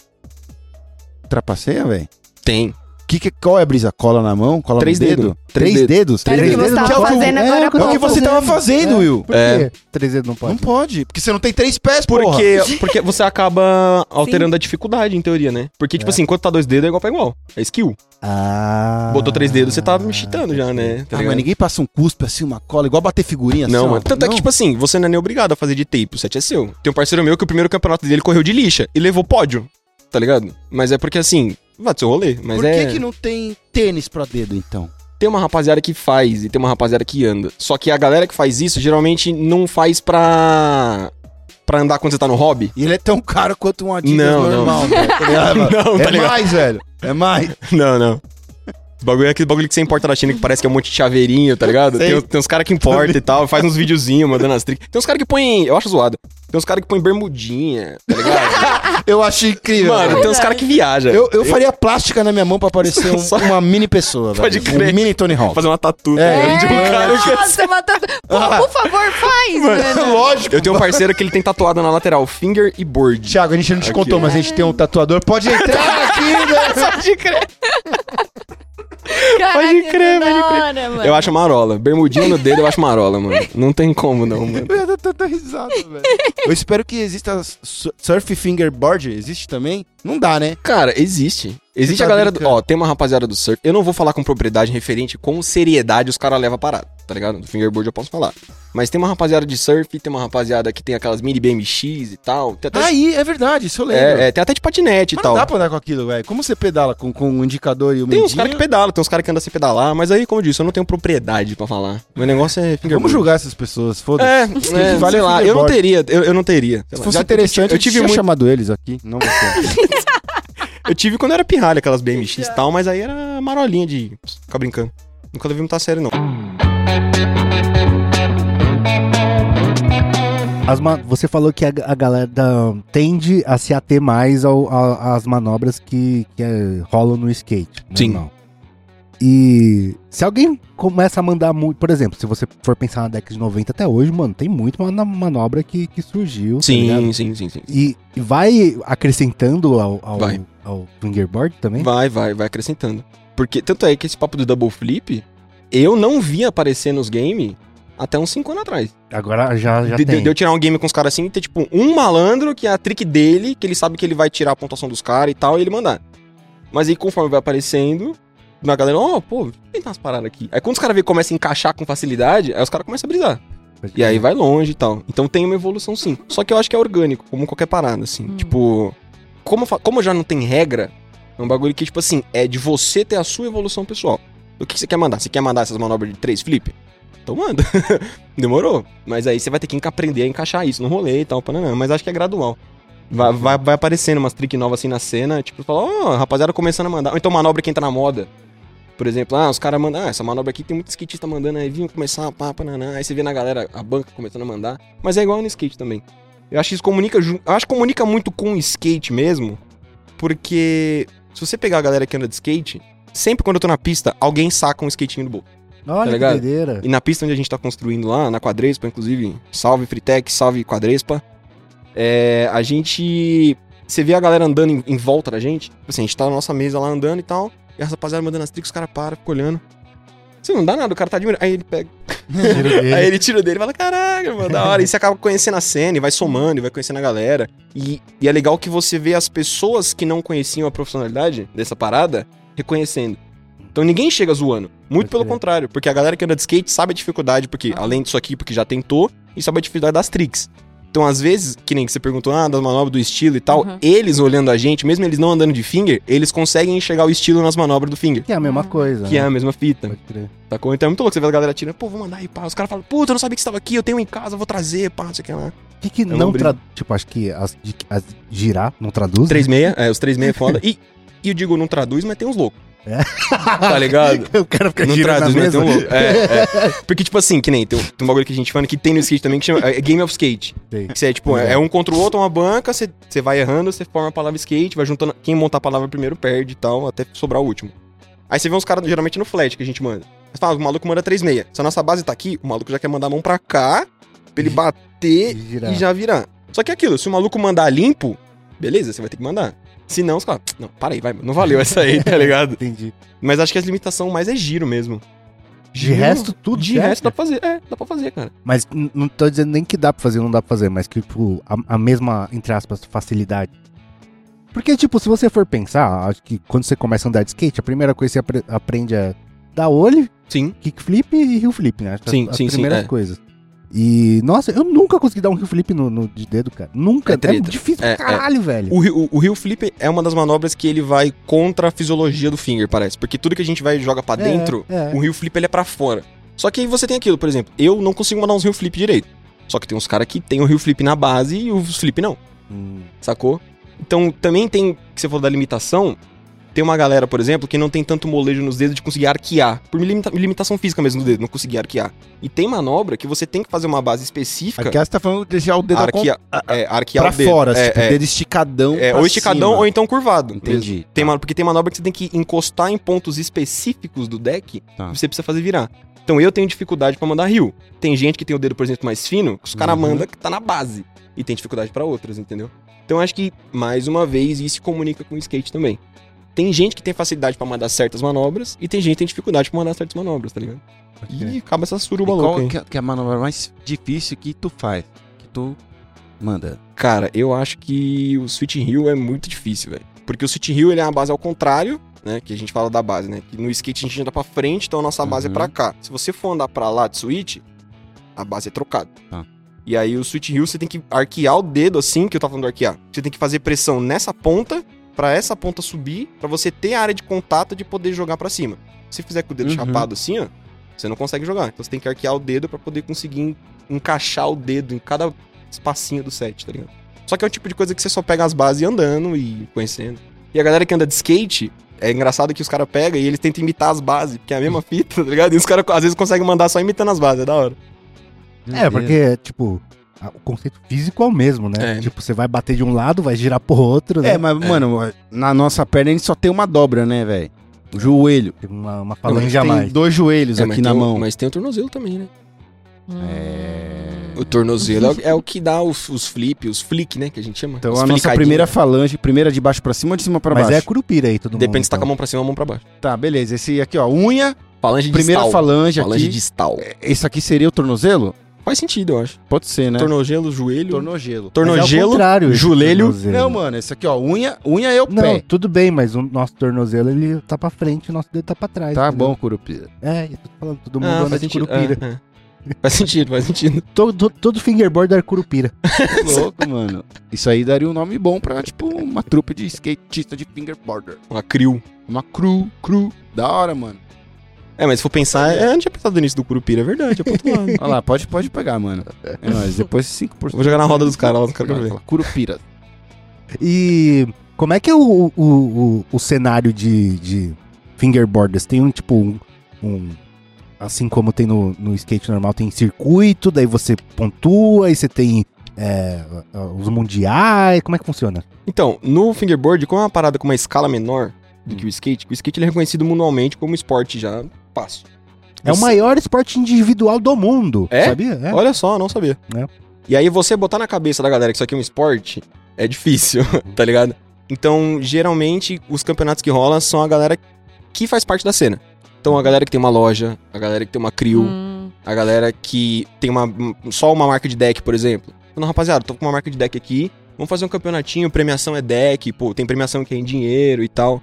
trapaceia, velho? Tem. Que, que, qual é a brisa? Cola na mão? Cola Três no dedo? dedos. Três Três dedos? Era o que Três você dedos? tava Que é o que- fazendo é, agora é o com É o que você tava fazendo, Will. Por É. quê? Três dedos não pode? Não pode, porque você não tem três pés, porra. Porque, porque você acaba alterando a dificuldade, em teoria, né? Porque, tipo É. assim, enquanto tá dois dedos é igual pra igual. É skill. Ah. Botou três dedos, você tá me cheatando já, né? Tá Ah, ligado? mas ninguém passa um cuspe assim, uma cola, igual bater figurinha Não, assim, ó. mano. Tanto é que, Não. tipo assim, você não é nem obrigado a fazer de tape, o set é seu. Tem um parceiro meu que o primeiro campeonato dele correu de lixa e levou pódio, tá ligado? Mas é porque, assim, vai do seu rolê. Mas Por é... que que não tem tênis pra dedo, então? Tem uma rapaziada que faz e tem uma rapaziada que anda. Só que a galera que faz isso, geralmente, não faz pra... pra andar quando você tá no hobby. E ele é tão caro quanto um Adidas Não, não. normal, velho, tá ligado? Não, tá É ligado? mais, velho. É mais. Não, não. Os bagulho é aquele bagulho que você importa da China que parece que é um monte de chaveirinho, tá ligado? Tem, tem uns caras que importam e tal, faz uns videozinhos mandando as tricks. Tem uns caras que põem, eu acho zoado, tem uns caras que põem bermudinha, tá ligado? Eu acho incrível. Mano, velho. tem uns caras que viajam. Eu, eu faria plástica na minha mão pra parecer um- Só- uma mini pessoa, Pode velho. crer. Um mini Tony Hawk. Fazer uma tatu. É, tá ligado? De um cara que- Nossa, matando. Pô, por favor, faz, mano. Lógico. Eu tenho um parceiro que ele tem tatuado na lateral, finger e board. Thiago, a gente não te Aqui, contou, ó. mas a gente tem um tatuador. Pode entrar aqui, velho. Pode crer. Caraca, Pode crer, que pode da crer. hora, mano. Eu acho marola. Bermudinho no dedo, eu acho marola, mano. Não tem como, não, mano. Eu dou tanta risada, velho. Eu espero que exista su- surf fingerboard. Existe também? Não dá, né? Cara, existe. Existe Você a tá galera do... brincando? Ó, tem uma rapaziada do surf. Eu não vou falar com propriedade referente com seriedade os caras levam a parada, tá ligado? Do fingerboard eu posso falar. Mas tem uma rapaziada de surf, tem uma rapaziada que tem aquelas mini B M X e tal. Tem até, Aí, é verdade, isso eu lembro. é, é, tem até de patinete Mas e tal. não dá pra andar com aquilo, velho. Como você pedala com, com um indicador e o Tem uns medinho? caras que pedalam, tem uns caras que andam sem pedalar, mas aí, como eu disse, eu não tenho propriedade pra falar. Meu negócio é fingerboard. Vamos julgar essas pessoas, foda-se. É, que é vale sei é lá, eu não fingerboard. teria, eu, eu não teria. Sei Se lá, fosse já- interessante, eu tive, eu tive tinha muito, chamado eles aqui. Não você. eu tive quando eu era pirralha, aquelas B M X e tal, mas aí era marolinha de ficar brincando. Nunca levei muita sério, não. As ma- Você falou que a, a galera da- tende a se ater mais ao- a- às manobras que, que é, rolam no skate. Sim. normal. E se alguém começa a mandar muito, por exemplo, se você for pensar na década de noventa até hoje, mano, tem muito mana- manobra que, que surgiu. tá ligado? Sim, sim, sim, sim. E e vai acrescentando ao, ao, Vai. ao fingerboard também? Vai, vai, vai acrescentando. Porque tanto é que esse papo do double flip, eu não vi aparecer nos games até uns cinco anos atrás. Agora já, já de, tem. de eu tirar um game com os caras assim e ter, tipo, um malandro que é a trick dele, que ele sabe que ele vai tirar a pontuação dos caras e tal, e ele mandar. Mas aí, conforme vai aparecendo, na galera, ó, oh, pô, tem umas paradas aqui. Aí quando os caras vê que começa a encaixar com facilidade, aí os caras começam a brisar. E aí vai longe e tal. Então tem uma evolução sim. Só que eu acho que é orgânico, como qualquer parada, assim. Hum. Tipo, como, fa- como já não tem regra, é um bagulho que, tipo assim, é de você ter a sua evolução pessoal. O que que você quer mandar? Você quer mandar essas manobras de três flip? Então manda. Demorou. Mas aí você vai ter que aprender a encaixar isso no rolê e tal, pananã. Mas acho que é gradual. Vai, vai, vai aparecendo umas trick novas assim na cena, tipo, fala, ó, oh, rapaziada começando a mandar. Ou então manobra que entra na moda. Por exemplo, ah, os caras mandam, ah, essa manobra aqui tem muito skatista mandando, aí vinham começar, pá, pananã. Aí você vê na galera, a banca começando a mandar. Mas é igual no skate também. Eu acho que isso comunica, ju- eu acho que comunica muito com o skate mesmo, porque se você pegar a galera que anda de skate, sempre quando eu tô na pista, alguém saca um skatinho do bolso. Olha tá que ligado? doideira. E na pista onde a gente tá construindo lá, na Quadrespa, inclusive, salve Fritec, salve Quadrespa, é, a gente... Você vê a galera andando em, em volta da gente, tipo assim, a gente tá na nossa mesa lá andando e tal, e a rapaziada mandando as tricks, os caras param, ficam olhando. Você não dá nada, o cara tá admirando. Aí ele pega. Tiro dele. Aí ele tira dele e fala, caraca, mano, da hora. E você acaba conhecendo a cena e vai somando e vai conhecendo a galera. E, e é legal que você vê as pessoas que não conheciam a profissionalidade dessa parada reconhecendo. Então ninguém chega zoando. Muito Pode pelo crer. contrário. Porque a galera que anda de skate sabe a dificuldade, porque além disso aqui, porque já tentou, e sabe a dificuldade das tricks. Então, às vezes, que nem que você perguntou, ah, das manobras do estilo e tal, Uhum. eles olhando a gente, mesmo eles não andando de finger, eles conseguem enxergar o estilo nas manobras do finger. Que é a mesma coisa. Que é né? a mesma fita. Pode crer. Sacou? Então é muito louco você ver a galera tirando, pô, vou mandar aí, pá. Os caras falam, puta, eu não sabia que você tava aqui, eu tenho em casa, vou trazer, pá, não sei o que lá. O que, que uma não brisa. traduz? Tipo, acho que as, de- as girar não traduz. três seis, é, os três seis é foda. E, e eu digo, não traduz, mas tem uns loucos. É. Tá ligado? O cara fica Não girando traduz, na mas tem mesa. um louco. É, é. Porque, tipo assim, que nem tem, um- tem um bagulho que a gente fala que tem no skate também, que chama é Game of Skate. Sei. Que você é, tipo, é, é um contra o outro, uma banca, você, você vai errando, você forma a palavra skate, vai juntando. Quem montar a palavra primeiro perde e tal, até sobrar o último. Aí você vê uns caras, geralmente no flat, que a gente manda. Você fala, o maluco manda três seis. Se a nossa base tá aqui, o maluco já quer mandar a mão pra cá, pra ele bater E girar. e já virar. Só que é aquilo, se o maluco mandar limpo, beleza, você vai ter que mandar. Se não, você fala, não, para aí, vai, não valeu essa aí, tá ligado? Entendi. Mas acho que a limitação mais é giro mesmo. De resto, tudo De certo. resto dá pra fazer, é, dá pra fazer, cara. Mas n- não tô dizendo nem que dá pra fazer ou não dá pra fazer, mas que, tipo, a, a mesma, entre aspas, facilidade. Porque, tipo, se você for pensar, acho que quando você começa a andar de skate, a primeira coisa que você apre- aprende é dar olho, Sim. kickflip e heel flip, né? As- Sim, as sim, sim, primeiras é. coisas. E, nossa, eu nunca consegui dar um heel flip no, no- de dedo, cara. Nunca. É É, treta. difícil É, pra caralho, velho. O, rio- o, o heel flip é uma das manobras que ele vai contra a fisiologia do finger, parece. Porque tudo que a gente vai e joga pra É, dentro, é. o heel flip ele é pra fora. Só que aí você tem aquilo, por exemplo, eu não consigo mandar uns heel flip direito. Só que tem uns caras que tem o heel flip na base e os flip não. Hum, Sacou? Então, também tem, que você falou da limitação, Tem uma galera, por exemplo, que não tem tanto molejo nos dedos de conseguir arquear. Por limita- limitação física mesmo no dedo, não conseguir arquear. E tem manobra que você tem que fazer uma base específica. Aqui você tá falando de deixar o dedo Arquear, é, arquear pra o dedo. fora, é, tipo, é, dedo esticadão é, pra ou esticadão cima. ou então curvado. Entendi. mesmo. Tem uma, porque tem manobra que você tem que encostar em pontos específicos do deck Tá. e você precisa fazer virar. Então eu tenho dificuldade pra mandar rio. Tem gente que tem o dedo, por exemplo, mais fino, que os caras Uhum. mandam que tá na base. E tem dificuldade pra outras, entendeu? Então eu acho que, mais uma vez, isso se comunica com o skate também. Tem gente que tem facilidade pra mandar certas manobras e tem gente que tem dificuldade pra mandar certas manobras, tá ligado? E acaba essa E suruba qual louca, hein? que é, que é a manobra mais difícil que tu faz? Que tu manda? Cara, eu acho que o Switch Hill é muito difícil, velho. Porque o Switch Hill, ele é uma base ao contrário, né? Que a gente fala da base, né? Que no skate a gente anda pra frente, então a nossa base Uhum. é pra cá. Se você for andar pra lá de Switch, a base é trocada. Tá. E aí o Switch Hill, você tem que arquear o dedo assim, que eu tava falando do arquear. Você tem que fazer pressão nessa ponta, pra essa ponta subir, pra você ter a área de contato de poder jogar pra cima. Se fizer com o dedo Uhum. chapado assim, ó, você não consegue jogar. Então você tem que arquear o dedo pra poder conseguir en- encaixar o dedo em cada espacinho do set, tá ligado? Só que é o tipo de coisa que você só pega as bases e ir andando e conhecendo. E a galera que anda de skate, é engraçado que os caras pegam e eles tentam imitar as bases, porque é a mesma fita, tá ligado? E os caras às vezes conseguem mandar só imitando as bases, é da hora. É, porque, tipo, a- o conceito físico é o mesmo, né? É. Tipo, você vai bater de um lado, vai girar pro outro, né? É, mas, mano, na nossa perna a gente só tem uma dobra, né, velho? O joelho. Tem uma, uma Tem falange a mais. dois joelhos É, mas aqui na tem o- mão. Mas tem o tornozelo também, né? É. O tornozelo é, o- é o que dá os, os flip, os flick, né? Que a gente chama. Então Os a nossa flicadinhos. primeira falange, primeira de baixo pra cima ou de cima pra Mas baixo? é curupira aí, todo mundo. Depende se tá com a então. mão pra cima ou a mão pra baixo. Tá, beleza. Esse aqui, ó, unha, Falange primeira distal. falange, Falange aqui. distal. Esse aqui seria o tornozelo? Faz sentido, eu acho. Pode ser, né? Tornozelo, joelho. Tornogelo. Mas é Tornogelo, ao contrário, esse joelho. tornozelo. Não, mano, esse aqui, ó, unha, unha é o Não, pé. tudo bem, mas o nosso tornozelo, ele tá pra frente, o nosso dedo tá pra trás. Tá entendeu? bom, curupira. É, eu tô falando, todo mundo Ah, anda faz de sentido. curupira. Ah, ah. Faz sentido, faz sentido. Todo, todo fingerboard é curupira. Louco, mano. Isso aí daria um nome bom pra, tipo, uma trupe de skatista de fingerboarder. Uma crew. Uma crew, crew. Da hora, mano. É, mas se for pensar, é, eu não tinha pensado nisso do Curupira, é verdade, é pro outro lado. Olha lá, pode, pode pegar, mano. É nóis. Depois cinco por cento. Vou jogar na roda dos caras lá, os caras querem ver. Curupira. E como é que é o, o, o, o cenário de, de fingerboarders? Tem um, tipo, um... um- assim como tem no, no skate normal, tem circuito, daí você pontua, e você tem é, os mundiais, como é que funciona? Então, no fingerboard, como é uma parada com uma escala menor do que o skate, o skate ele é reconhecido mundialmente como esporte já fácil. É o Você- maior esporte individual do mundo, É? sabia? É. Olha só, não sabia. É. E aí você botar na cabeça da galera que isso aqui é um esporte, é difícil, tá ligado? Então, geralmente, os campeonatos que rolam são a galera que faz parte da cena. Então, a galera que tem uma loja, a galera que tem uma crew, Hum, a galera que tem uma, só uma marca de deck, por exemplo. Não, rapaziada, tô com uma marca de deck aqui, vamos fazer um campeonatinho, premiação é deck, pô, tem premiação que é em dinheiro e tal.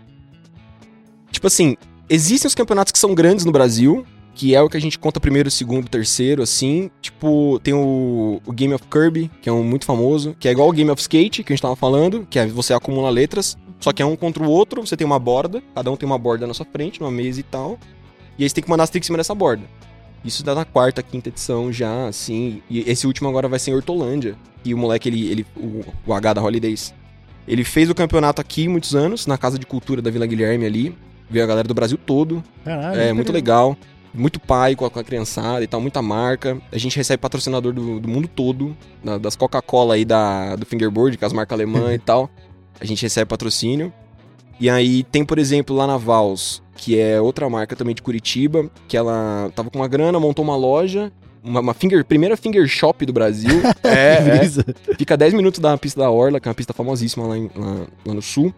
Tipo assim, existem os campeonatos que são grandes no Brasil, que é o que a gente conta primeiro, segundo, terceiro, assim. Tipo, tem o, o Game of Kirby, que é um muito famoso, que é igual o Game of Skate, que a gente tava falando, que é você acumula letras, só que é um contra o outro, você tem uma borda, cada um tem uma borda na sua frente, numa mesa e tal. E aí você tem que mandar as tricks em cima dessa borda. Isso dá na quarta, quinta edição já, assim. E esse último agora vai ser em Hortolândia. E o moleque, ele, ele o, o H da Holidays, ele fez o campeonato aqui muitos anos, na Casa de Cultura da Vila Guilherme ali. Veio a galera do Brasil todo. Caralho, É, muito legal. Muito pai com a, com a criançada e tal, muita marca. A gente recebe patrocinador do, do mundo todo, da- das Coca-Cola aí da, do fingerboard, que é as marcas alemãs e tal. A gente recebe patrocínio. E aí tem, por exemplo, lá na Vals, que é outra marca também de Curitiba, que ela tava com uma grana, montou uma loja, uma, uma finger, primeira finger shop do Brasil. é, é, Brisa. fica dez minutos da pista da Orla, que é uma pista famosíssima lá, em- lá- lá no sul.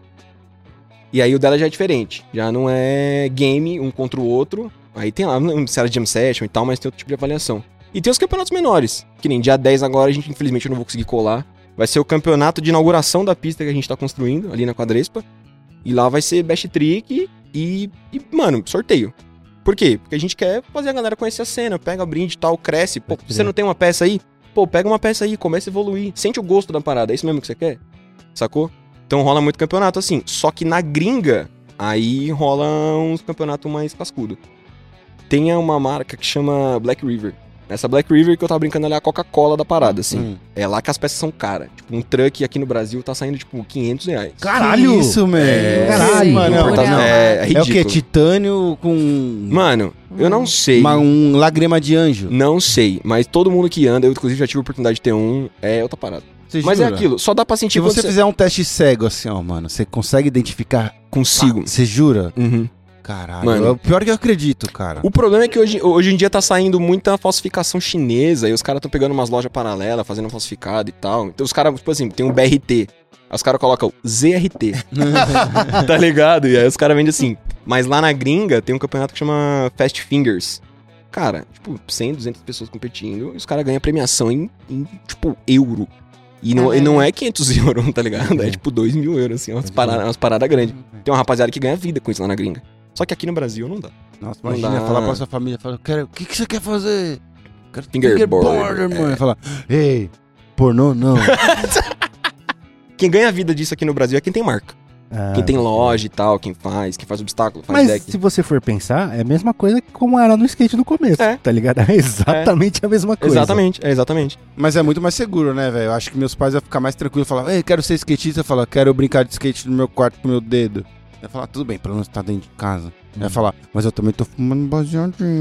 E aí o dela já é diferente. Já não é game um contra o outro. Aí tem lá, não sei se era Jam Session e tal, mas tem outro tipo de avaliação. E tem os campeonatos menores. Que nem dia dez agora, a gente infelizmente eu não vou conseguir colar. Vai ser o campeonato de inauguração da pista que a gente tá construindo, ali na Quadrespa. E lá vai ser Best Trick e, e, mano, sorteio. Por quê? Porque a gente quer fazer a galera conhecer a cena, pega brinde e tal, cresce. Pô, Pode você crer. não tem uma peça aí? Pô, pega uma peça aí, começa a evoluir. Sente o gosto da parada, é isso mesmo que você quer? Sacou? Então rola muito campeonato assim. Só que na gringa, aí rola uns campeonatos mais cascudo. Tem uma marca que chama Black River, Nessa Black River que eu tava brincando ali é a Coca-Cola da parada, assim. Hum. É lá que as peças são caras. Tipo, um truck aqui no Brasil tá saindo, tipo, quinhentos reais. Caralho! Que isso, meu. É, Caralho, mano. Importa- É, Não, é, é é o ridículo. que? Titânio com... Mano, eu não sei. Uma, um lágrima de anjo. Não sei, mas todo mundo que anda, eu inclusive já tive a oportunidade de ter um, é outra parada. Você Mas é jura? aquilo, só dá pra sentir Se quando você fizer um teste cego assim, ó, mano, você consegue identificar? consigo. Você jura? Uhum. Caralho, Mano. é o pior que eu acredito, cara. O problema é que hoje, hoje em dia tá saindo muita falsificação chinesa e os caras tão pegando umas lojas paralelas, fazendo falsificado e tal. Então os caras, tipo assim, tem um B R T. Aí os caras colocam Z R T. Tá ligado? E aí os caras vendem assim. Mas lá na gringa tem um campeonato que chama Fast Fingers. Cara, tipo, cem, duzentas pessoas competindo e os caras ganham premiação em, em, tipo, euro. E não, e não é quinhentos euros, tá ligado? É tipo dois mil euros, assim, umas paradas umas paradas grandes. Tem uma rapaziada que ganha vida com isso lá na gringa. Só que aqui no Brasil não dá. Nossa, Não imagina dá. falar pra sua família, falar, quero, o que, que você quer fazer? Quero Fingerboard, irmão. é. Falar, ei, pornô não. Quem ganha vida disso aqui no Brasil é quem tem marca. Ah, Quem tem loja e tal, quem faz, quem faz obstáculo, faz Mas deck. se você for pensar, é a mesma coisa que como era no skate no começo, É. tá ligado? É exatamente a mesma coisa. Exatamente, é exatamente. Mas é muito mais seguro, né, velho? Eu acho que meus pais iam ficar mais tranquilos e falar, ei, quero ser skatista. Eu falo, quero brincar de skate no meu quarto com meu dedo. Eu ia falar, tudo bem, pelo menos tá dentro de casa. Eu ia falar, mas eu também tô fumando baseadinho.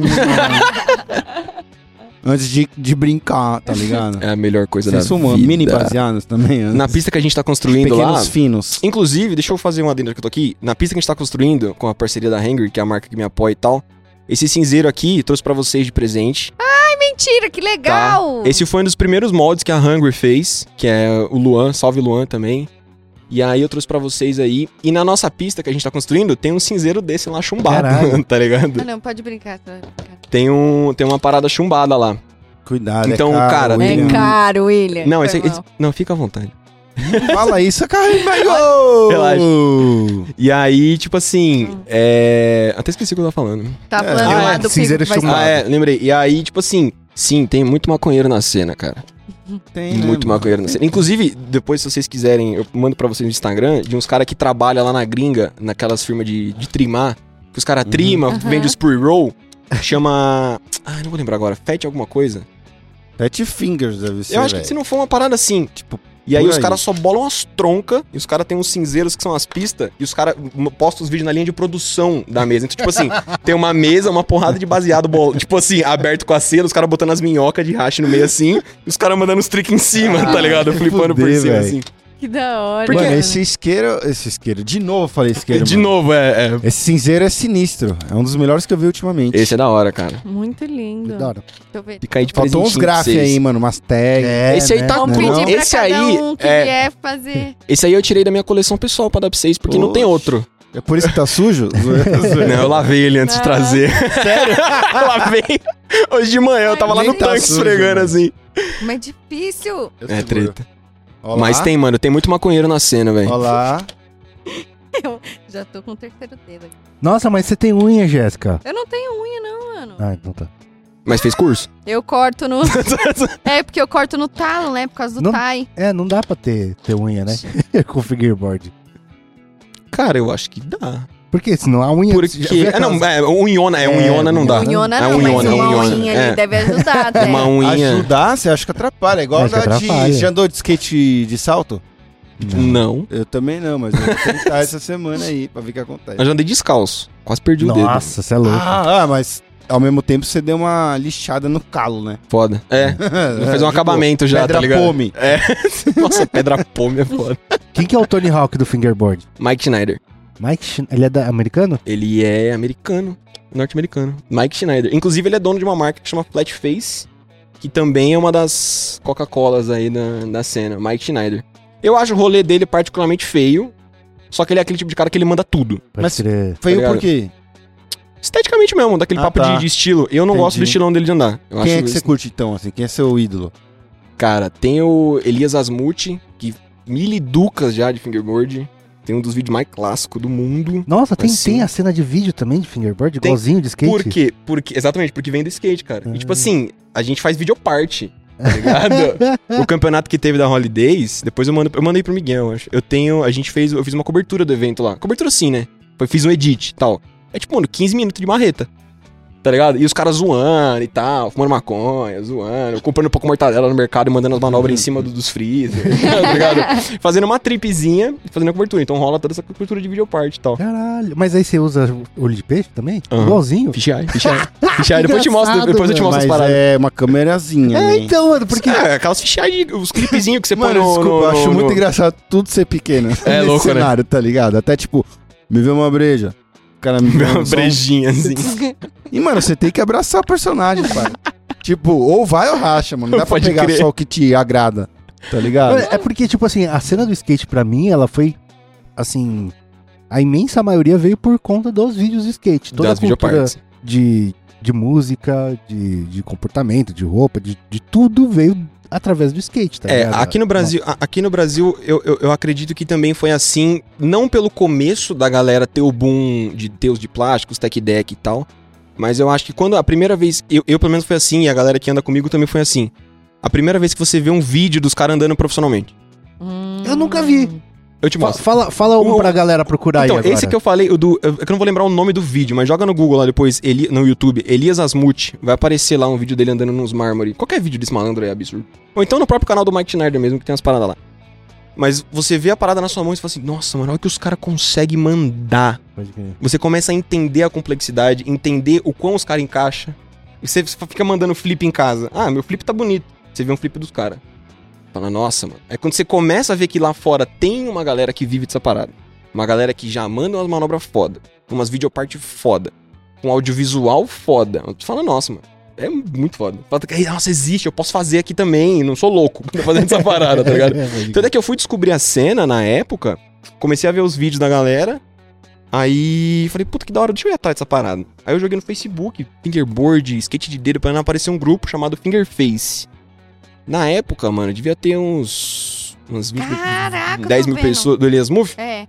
Antes de, de brincar, tá ligado? É a melhor coisa Vocês da fumam vida. mini baseados também? Antes? Na pista que a gente tá construindo Pequenos lá... finos. Inclusive, deixa eu fazer um adendo que eu tô aqui. Na pista que a gente tá construindo, com a parceria da Hanger, que é a marca que me apoia e tal, esse cinzeiro aqui trouxe pra vocês de presente. Mentira, que legal! Esse foi um dos primeiros moldes que a Hanger fez, que é o Luan, salve Luan também. E aí eu trouxe pra vocês aí. E na nossa pista que a gente tá construindo, tem um cinzeiro desse lá chumbado, Caralho. tá ligado? Ah, não, pode brincar. Pode brincar. Tem, um, tem uma parada chumbada lá. Cuidado, Então, é caro, cara, É tem- William. caro, William. Não, Foi esse, mal. esse- não, fica à vontade. Fala isso, cara. Relaxa. E aí, tipo assim, Hum. é... Até esqueci o que eu tava falando. Tá É, falando ah, lá é, do cinzeiro pico que vai chumbado. Ah, é, lembrei. E aí, tipo assim, sim, tem muito maconheiro na cena, cara. Tem, né, Muito mano? maconheiro na cena. Inclusive, depois, se vocês quiserem, eu mando pra vocês no Instagram, de uns caras que trabalham lá na gringa, naquelas firmas de, de trimar, que os caras Uhum. trimam, Aham. vendem os pre-roll, chama... Ah, não vou lembrar agora. Fat alguma coisa? Pet Fingers deve ser, eu acho que velho. se não for uma parada assim, Tipo, e aí por os aí. caras só bolam as troncas, e os caras têm uns cinzeiros que são as pistas, e os caras m- postam os vídeos na linha de produção da mesa. Então, tipo assim, tem uma mesa, uma porrada de baseado, bol- tipo assim, aberto com a cera, os caras botando as minhocas de racha no meio assim, e os caras mandando os tricks em cima, tá ligado? Flipando por fuder, cima, velho. assim. Que da hora. Porque- Mano, mano. esse isqueiro... Esse isqueiro... De novo eu falei isqueiro, De mano. novo, é, é. Esse cinzeiro é sinistro. É um dos melhores que eu vi ultimamente. Esse é da hora, cara. Muito lindo. Da hora. Deixa eu ver. Fica aí de Faltou uns presentinho pra grafes vocês. aí, mano. Umas tags. É, Esse aí né? tá Vamos Não, pedir não. pra Esse cada aí, um que é- vier fazer. Esse aí eu tirei da minha coleção pessoal pra dar pra vocês, porque não tem Oxe. outro. É por isso que tá sujo? Não, eu lavei ele antes de Ah. trazer. Sério? Eu lavei. Hoje de manhã, eu tava lá Nem no tá tanque sujo, esfregando mano. assim. Mas difícil. Eu É seguro. treta. Olá. Mas tem, mano, tem muito maconheiro na cena, velho. Olá. Eu já tô com o terceiro dedo aqui. Nossa, mas você tem unha, Jéssica. Eu não tenho unha, não, mano. Ah, então tá. Mas fez curso? Eu corto no. É, porque eu corto no talo, né? Por causa do Não- tie. É, não dá pra ter, ter unha, né? Com fingerboard. Cara, eu acho que dá. Porque senão a unha... já Porque. viu É, não, aquelas- é, unhona, é, É, unhona não dá. Unhona É não, mas unhona, uma unhona, unha é. ali deve ajudar até. Uma unha. Ajudar, você acha que atrapalha. É igual Acho que andar de... atrapalha. Já andou de skate de salto? Não. Eu também não, mas eu vou tentar essa semana aí pra ver o que acontece. Eu já andei descalço. Quase perdi o dedo. Nossa, você é louco. Ah, ah, mas ao mesmo tempo você deu uma lixada no calo, né? Foda. É. Vou fazer um acabamento já, pedra tá ligado? pome. É. Nossa, pedra pome é foda. Quem que é o Tony Hawk do fingerboard? Mike Schneider. Mike Schneider. Ele é da, americano? Ele é americano. Norte-americano. Mike Schneider. Inclusive, ele é dono de uma marca que chama Flat Face, que também é uma das Coca-Colas aí da, da cena. Mike Schneider. Eu acho o rolê dele particularmente feio, só que ele é aquele tipo de cara que ele manda tudo. Pode Mas- crer. Feio ligado? por quê? Esteticamente mesmo, daquele Ah, papo tá. de, de estilo. Eu não Entendi. gosto do estilão dele de andar. Eu Quem acho é que você isso- curte então, assim? Quem é seu ídolo? Cara, tem o Elias Asmuti, que miliducas já de fingerboard. Tem um dos vídeos mais clássicos do mundo. Nossa, tem, Assim. tem a cena de vídeo também de fingerboard? Tem. Igualzinho de skate? Por quê? Porque, exatamente, porque vem do skate, cara. E tipo Ah. assim, a gente faz videoparte, tá ligado? O campeonato que teve da Holidays, depois eu, mando, eu mandei pro Miguel, eu acho. Eu tenho, a gente fez, eu fiz uma cobertura do evento lá. Cobertura sim, né? Foi, fiz um edit e tal. É tipo, mano, quinze minutos de marreta. Tá ligado? E os caras zoando e tal, fumando maconha, zoando, comprando um pouco de mortadela no mercado e mandando as manobras em cima do, dos freezer, tá ligado? Fazendo uma tripzinha e fazendo a cobertura. Então rola toda essa cobertura de videoparte e tal. Caralho. Mas aí você usa olho de peixe também? Uhum. Igualzinho? Fisheye, fisheye. Fisheye, depois eu te mostro, Engraçado, depois eu te mostro as Mas paradas. é uma câmerazinha, É, né? então, mano, porque... É, aquelas fisheye, os clipezinhos que você põe Mano, no... desculpa, no, eu acho no- muito no- engraçado tudo ser pequeno. É nesse louco, né? cenário, tá ligado? Até tipo, me vê uma breja. O cara me vê Uma um som. brejinha, assim. E, mano, você tem que abraçar o personagem, pai. Tipo, ou vai ou racha, mano. Não dá pra Pode pegar crer. só o que te agrada, tá ligado? É porque, tipo assim, a cena do skate pra mim, ela foi, assim... A imensa maioria veio por conta dos vídeos de skate. Toda Das a cultura videopartes. de, de música, de, de comportamento, de roupa, de, de tudo veio através do skate, tá É, ligado? aqui no Brasil, a- aqui no Brasil eu, eu, eu acredito que também foi assim, não pelo começo da galera ter o boom de ter os de plásticos, tech deck e tal, mas eu acho que quando a primeira vez, eu, eu pelo menos foi assim, e a galera que anda comigo também foi assim, a primeira vez que você vê um vídeo dos caras andando profissionalmente. Eu nunca vi. Eu te Fa- mostro. Fala, fala um O- pra galera procurar Então, aí agora. esse que eu falei, o do, eu, é que eu não vou lembrar o nome do vídeo, mas joga no Google lá depois, Eli, no YouTube, Elias Asmuth, vai aparecer lá um vídeo dele andando nos mármore. Qualquer vídeo desse malandro é absurdo. Ou então no próprio canal do Mike Schneider mesmo, que tem umas paradas lá. Mas você vê a parada na sua mão e você fala assim, nossa, mano, olha o que os caras conseguem mandar. Pode crer. Você começa a entender a complexidade, entender o quão os caras encaixam. E você fica mandando flip em casa. Ah, meu flip tá bonito. Você vê um flip dos caras. Fala, nossa, mano. É quando você começa a ver que lá fora tem uma galera que vive dessa parada. Uma galera que já manda umas manobras foda. Umas videoparte foda. Com audiovisual foda. Tu fala, nossa, mano. É muito foda. Fala, nossa, existe, eu posso fazer aqui também. Não sou louco fazendo essa parada, tá ligado? É, pode Então é que eu fui descobrir a cena na época, comecei a ver os vídeos da galera, aí falei, puta que da hora, deixa eu ir atrás dessa parada. Aí eu joguei no Facebook, fingerboard, skate de dedo, pra não aparecer um grupo chamado Fingerface. Na época, mano, devia ter uns... uns vinte, Caraca, dez tô mil vendo. pessoas do Elias Move. É.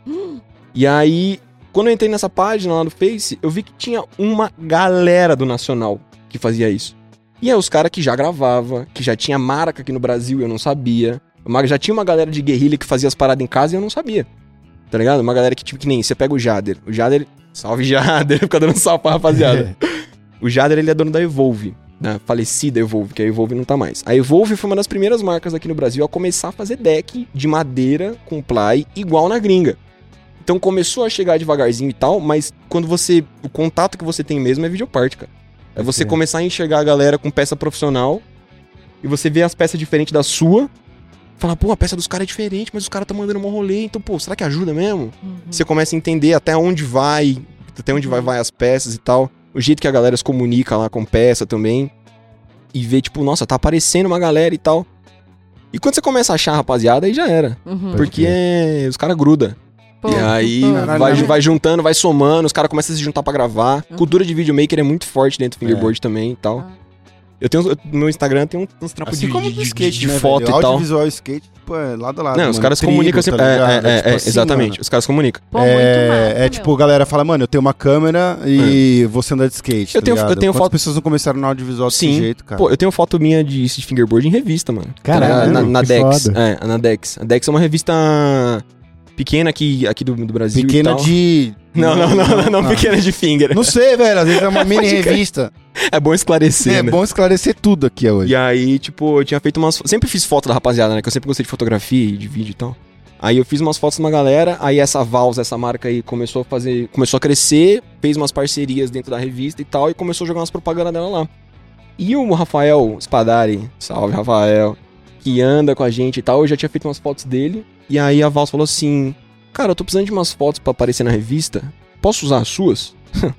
E aí, quando eu entrei nessa página lá no Face, eu vi que tinha uma galera do Nacional que fazia isso. E é os caras que já gravava, que já tinha marca aqui no Brasil e eu não sabia. Uma- Já tinha uma galera de guerrilha que fazia as paradas em casa e eu não sabia. Tá ligado? Uma galera que, tipo, que nem... Você pega o Jader. O Jader... Salve, Jader. Fica dando salve pra rapaziada. O Jader, ele é dono da Evolve. Da falecida Evolve, que a Evolve não tá mais. A Evolve foi uma das primeiras marcas aqui no Brasil a começar a fazer deck de madeira com ply igual na gringa. Então começou a chegar devagarzinho e tal, mas quando você... O contato que você tem mesmo é videoparte, cara. É você Sim. começar a enxergar a galera com peça profissional e você vê as peças diferentes da sua. Fala, pô, a peça dos caras é diferente, mas os caras tá mandando um rolê, então, pô, será que ajuda mesmo? Uhum. Você começa a entender até onde vai, até onde vai, vai as peças e tal. O jeito que a galera se comunica lá com peça também. E ver, tipo, nossa, tá aparecendo uma galera e tal. E quando você começa a achar a rapaziada, aí já era. Uhum. Porque é, os caras grudam. Pô, E aí pô. Caralho, vai, não. vai juntando, vai somando, os caras começam a se juntar pra gravar. Uhum. Cultura de videomaker é muito forte dentro do fingerboard também e tal. Ah. Eu tenho, eu- no meu Instagram tem uns, uns trampos Assim de, como de, do de- skate, de né, foto velho? e tal. Audiovisual e skate, pô, é lado a lado. Não, os mano. caras Trilho, comunicam sempre. tá é, ligado? é, é, tipo é, assim, exatamente, mano. os caras comunicam. Pô, muito É, massa, é meu. tipo, a galera fala, mano, eu tenho uma câmera e você anda de skate. Eu tá tenho- ligado? eu tenho Quantas foto- pessoas não começaram no audiovisual desse Sim. jeito, cara? Pô, eu tenho foto minha de, de fingerboard em revista, mano. Caralho, na, na que Dex. foda. É, na Dex. A Dex é uma revista pequena aqui, aqui do, do Brasil e Pequena tal. de... Não, não, não, não, não Ah. pequena de finger. Não sei, velho, às vezes é uma mini Pode crer. revista. É bom esclarecer, É né? bom esclarecer tudo aqui hoje. E aí, tipo, eu tinha feito umas... Sempre fiz foto da rapaziada, né? Que eu sempre gostei de fotografia e de vídeo e tal. Aí eu fiz umas fotos de uma galera, aí essa Vals, essa marca aí, começou a fazer... Começou a crescer, fez umas parcerias dentro da revista e tal, e começou a jogar umas propagandas dela lá. E o Rafael Spadari, salve Rafael, que anda com a gente e tal, eu já tinha feito umas fotos dele, e aí a Vals falou assim, cara, eu tô precisando de umas fotos pra aparecer na revista, posso usar as suas?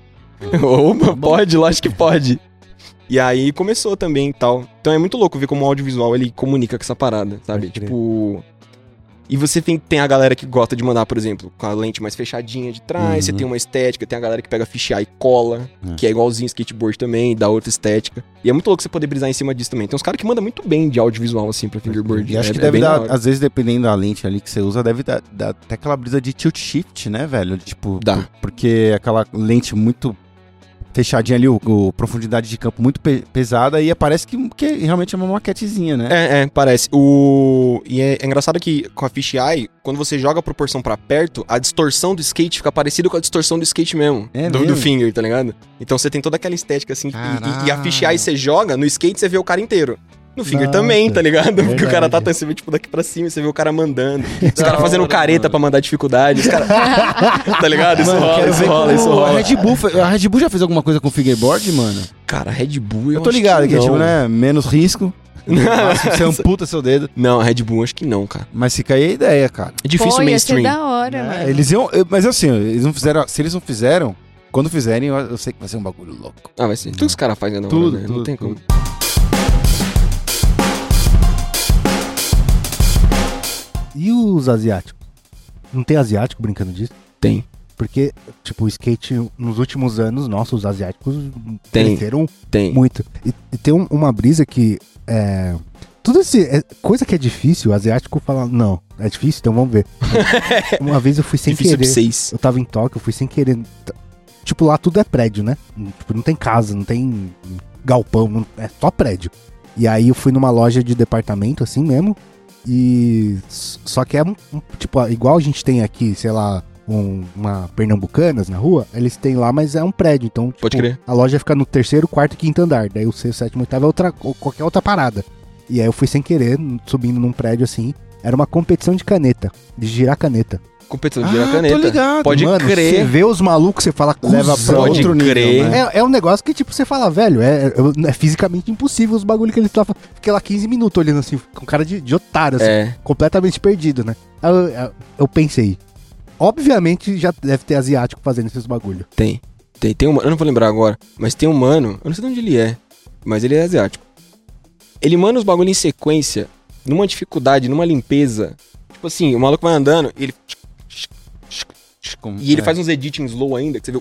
Opa, pode, lógico que pode. E aí começou também e tal. Então é muito louco ver como o audiovisual ele comunica com essa parada, sabe? Pode crer. Tipo... E você tem, tem a galera que gosta de mandar, por exemplo, com a lente mais fechadinha de trás, Uhum. você tem uma estética, tem a galera que pega fisheye e cola, É. que é igualzinho skateboard também, dá outra estética. E é muito louco você poder brisar em cima disso também. Tem uns caras que mandam muito bem de audiovisual, assim, pra fingerboard. E acho É- que é deve bem da dar, hora. às vezes, dependendo da lente ali que você usa, deve dar, dar até aquela brisa de tilt shift, né, velho? Tipo, Dá. por- porque aquela lente muito fechadinha ali, o, o profundidade de campo muito pe- pesada, e parece que, que realmente é uma maquetezinha, né? É, é, parece. O... E é, é engraçado que com a fisheye, quando você joga a proporção pra perto, a distorção do skate fica parecida com a distorção do skate mesmo. É do, mesmo? do finger, tá ligado? Então você tem toda aquela estética assim. E, e a Caralho. fisheye você joga, no skate você vê o cara inteiro. No finger Nossa, também, tá ligado? Porque o cara tá, verdade. você vê tipo daqui pra cima, você vê o cara mandando. Os Da caras fazendo hora, careta mano. pra mandar dificuldade. Os caras. Tá ligado? Isso Mano, rola, quero isso ver rola, como isso rola. A Red Bull, fe- a Red Bull já fez alguma coisa com fingerboard, mano? Cara, Red Bull, eu, Eu tô acho ligado que, não. tipo, né, menos risco. No máximo, você amputa seu dedo. Não, Red Bull acho que não, cara. Mas fica aí a ideia, cara. É difícil Pô, ia ser mainstream. da hora, É, mano. eles iam. eu- Mas assim, eles não fizeram. Se eles não fizeram, quando fizerem, eu, eu sei que vai ser um bagulho louco. Ah, vai ser. Tudo que os caras fazem, não. Tudo, né? tudo, Não tem como. tudo. E os asiáticos? Não tem asiático brincando disso? Tem. Porque, tipo, o skate, nos últimos anos, nossa, os asiáticos Tem. cresceram Tem. muito. E, e tem um- uma brisa que é. Tudo esse. É, coisa que é difícil, o asiático fala, não, é difícil, então vamos ver. Uma vez eu fui sem Difícil pra querer. vocês. Eu tava em Tóquio, eu fui sem querer. T- Tipo, lá tudo é prédio, né? Tipo, não tem casa, não tem galpão, não- é só prédio. E aí eu fui numa loja de departamento, assim mesmo. E. s- Só que é um, um- tipo, igual a gente tem aqui, sei lá, um- uma Pernambucanas na rua, eles têm lá, mas é um prédio. Então, tipo, Pode crer. a loja fica no terceiro, quarto e quinto andar. Daí o sexto, sétimo, oitavo é outra, ou qualquer outra parada. E aí eu fui sem querer, subindo num prédio assim. Era uma competição de caneta, de girar caneta. Competição de girar Ah, caneta. tô ligado. Pode Mano, crer. você vê os malucos, você fala, Leva pra cuzão. Pode outro crer. nível, né? É, é um negócio que, tipo, você fala, velho, é, é- é fisicamente impossível os bagulho que eles estavam. Fiquei lá quinze minutos olhando assim, com cara de, de otário, assim, É. completamente perdido, né? Aí Eu, eu, eu pensei, obviamente já deve ter asiático fazendo esses bagulho. Tem. Tem, tem um, eu não vou lembrar agora, mas tem um mano, eu não sei de onde ele é, mas ele é asiático. Ele manda os bagulho em sequência, numa dificuldade, numa limpeza. Tipo assim, o maluco vai andando e ele. Como- E ele é. faz uns edits em slow ainda, que você viu.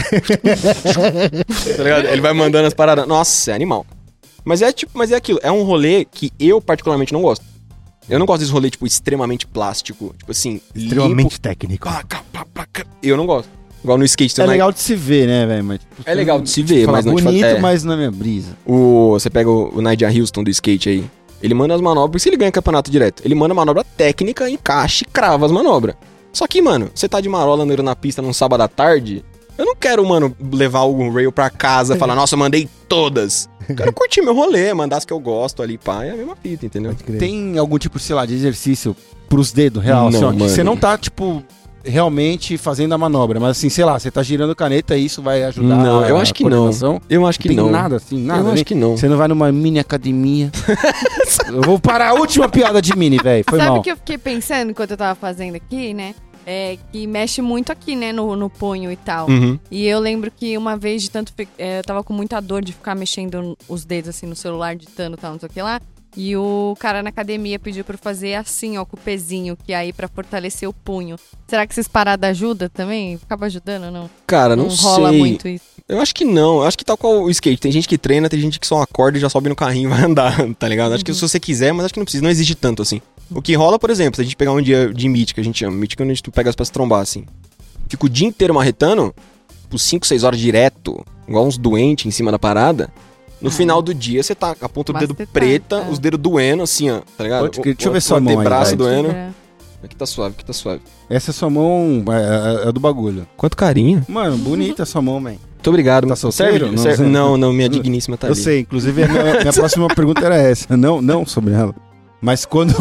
Tá ligado? Ele vai mandando as paradas. Nossa, é animal. Mas é tipo, mas é aquilo, é um rolê que eu particularmente não gosto. Eu não gosto desse rolê, tipo, extremamente plástico. Tipo assim, Extremamente limpo, técnico. pá, cá, pá, pá, cá. Eu não gosto. Igual no skate, você É vai- legal de se ver, né, velho? Mas, tipo, É legal de se ver, falar mas não te bonito, faz- é. mas não é minha brisa. O, você pega o, o Nigel Houston do skate aí. Ele manda as manobras, porque se ele ganha campeonato direto, ele manda manobra técnica, encaixa e crava as manobras. Só que, mano, você tá de marola andando na pista num sábado à tarde, eu não quero, mano, levar o rail pra casa e falar, nossa, eu mandei todas. Eu quero curtir meu rolê, mandar as que eu gosto ali, pá, é a mesma fita, entendeu? Pode crer. Tem algum tipo, sei lá, de exercício pros dedos real, Não, assim, ó, que mano. você não tá, tipo, realmente fazendo a manobra, mas assim, sei lá, você tá girando caneta e isso vai ajudar Não, a, eu acho que não. coordenação? Eu acho que Tem não. nada assim, nada. eu nem- acho que não. Você não vai numa mini academia. Eu vou parar a última piada de mini, velho. Foi Sabe mal. o que eu fiquei pensando enquanto eu tava fazendo aqui, né? É que mexe muito aqui, né, no, no punho e tal. Uhum. E eu lembro que uma vez de tanto. fi- é, eu tava com muita dor de ficar mexendo os dedos assim no celular, ditando e tal, não sei o que lá. E o cara na academia pediu pra eu fazer assim, ó, com o pezinho, que aí pra fortalecer o punho. Será que essas paradas ajudam também? Ficava ajudando ou não? Cara, não, rola sei. muito isso. Eu acho que não. Eu acho que tal qual o skate. Tem gente que treina, tem gente que só acorda e já sobe no carrinho e vai andar, tá ligado? Acho que se você quiser, mas acho que não precisa, não exige tanto assim. O que rola, por exemplo, se a gente pegar um dia de meet, que a gente chama, meet que a gente pega as pra se trombar, assim. Fica o dia inteiro marretando, por cinco, seis horas direto, igual uns doentes em cima da parada. No Ah. final do dia, você tá com a ponta do dedo Macetar, preta, é. os dedos doendo, assim, ó, tá ligado? Pode crer. O- Deixa eu o- ver sua o mão aí, antebraço vai. doendo. É. Aqui tá suave, aqui tá suave. Essa é sua mão, é, é- é do bagulho. Quanto carinho. Mano, bonita a sua mão, man. Muito obrigado. Tá solteiro? Serve? Não, Serve? sei. Não, não, minha digníssima tá Eu ali. sei, inclusive a minha, minha próxima pergunta era essa. Não, não sobre ela. Mas quando.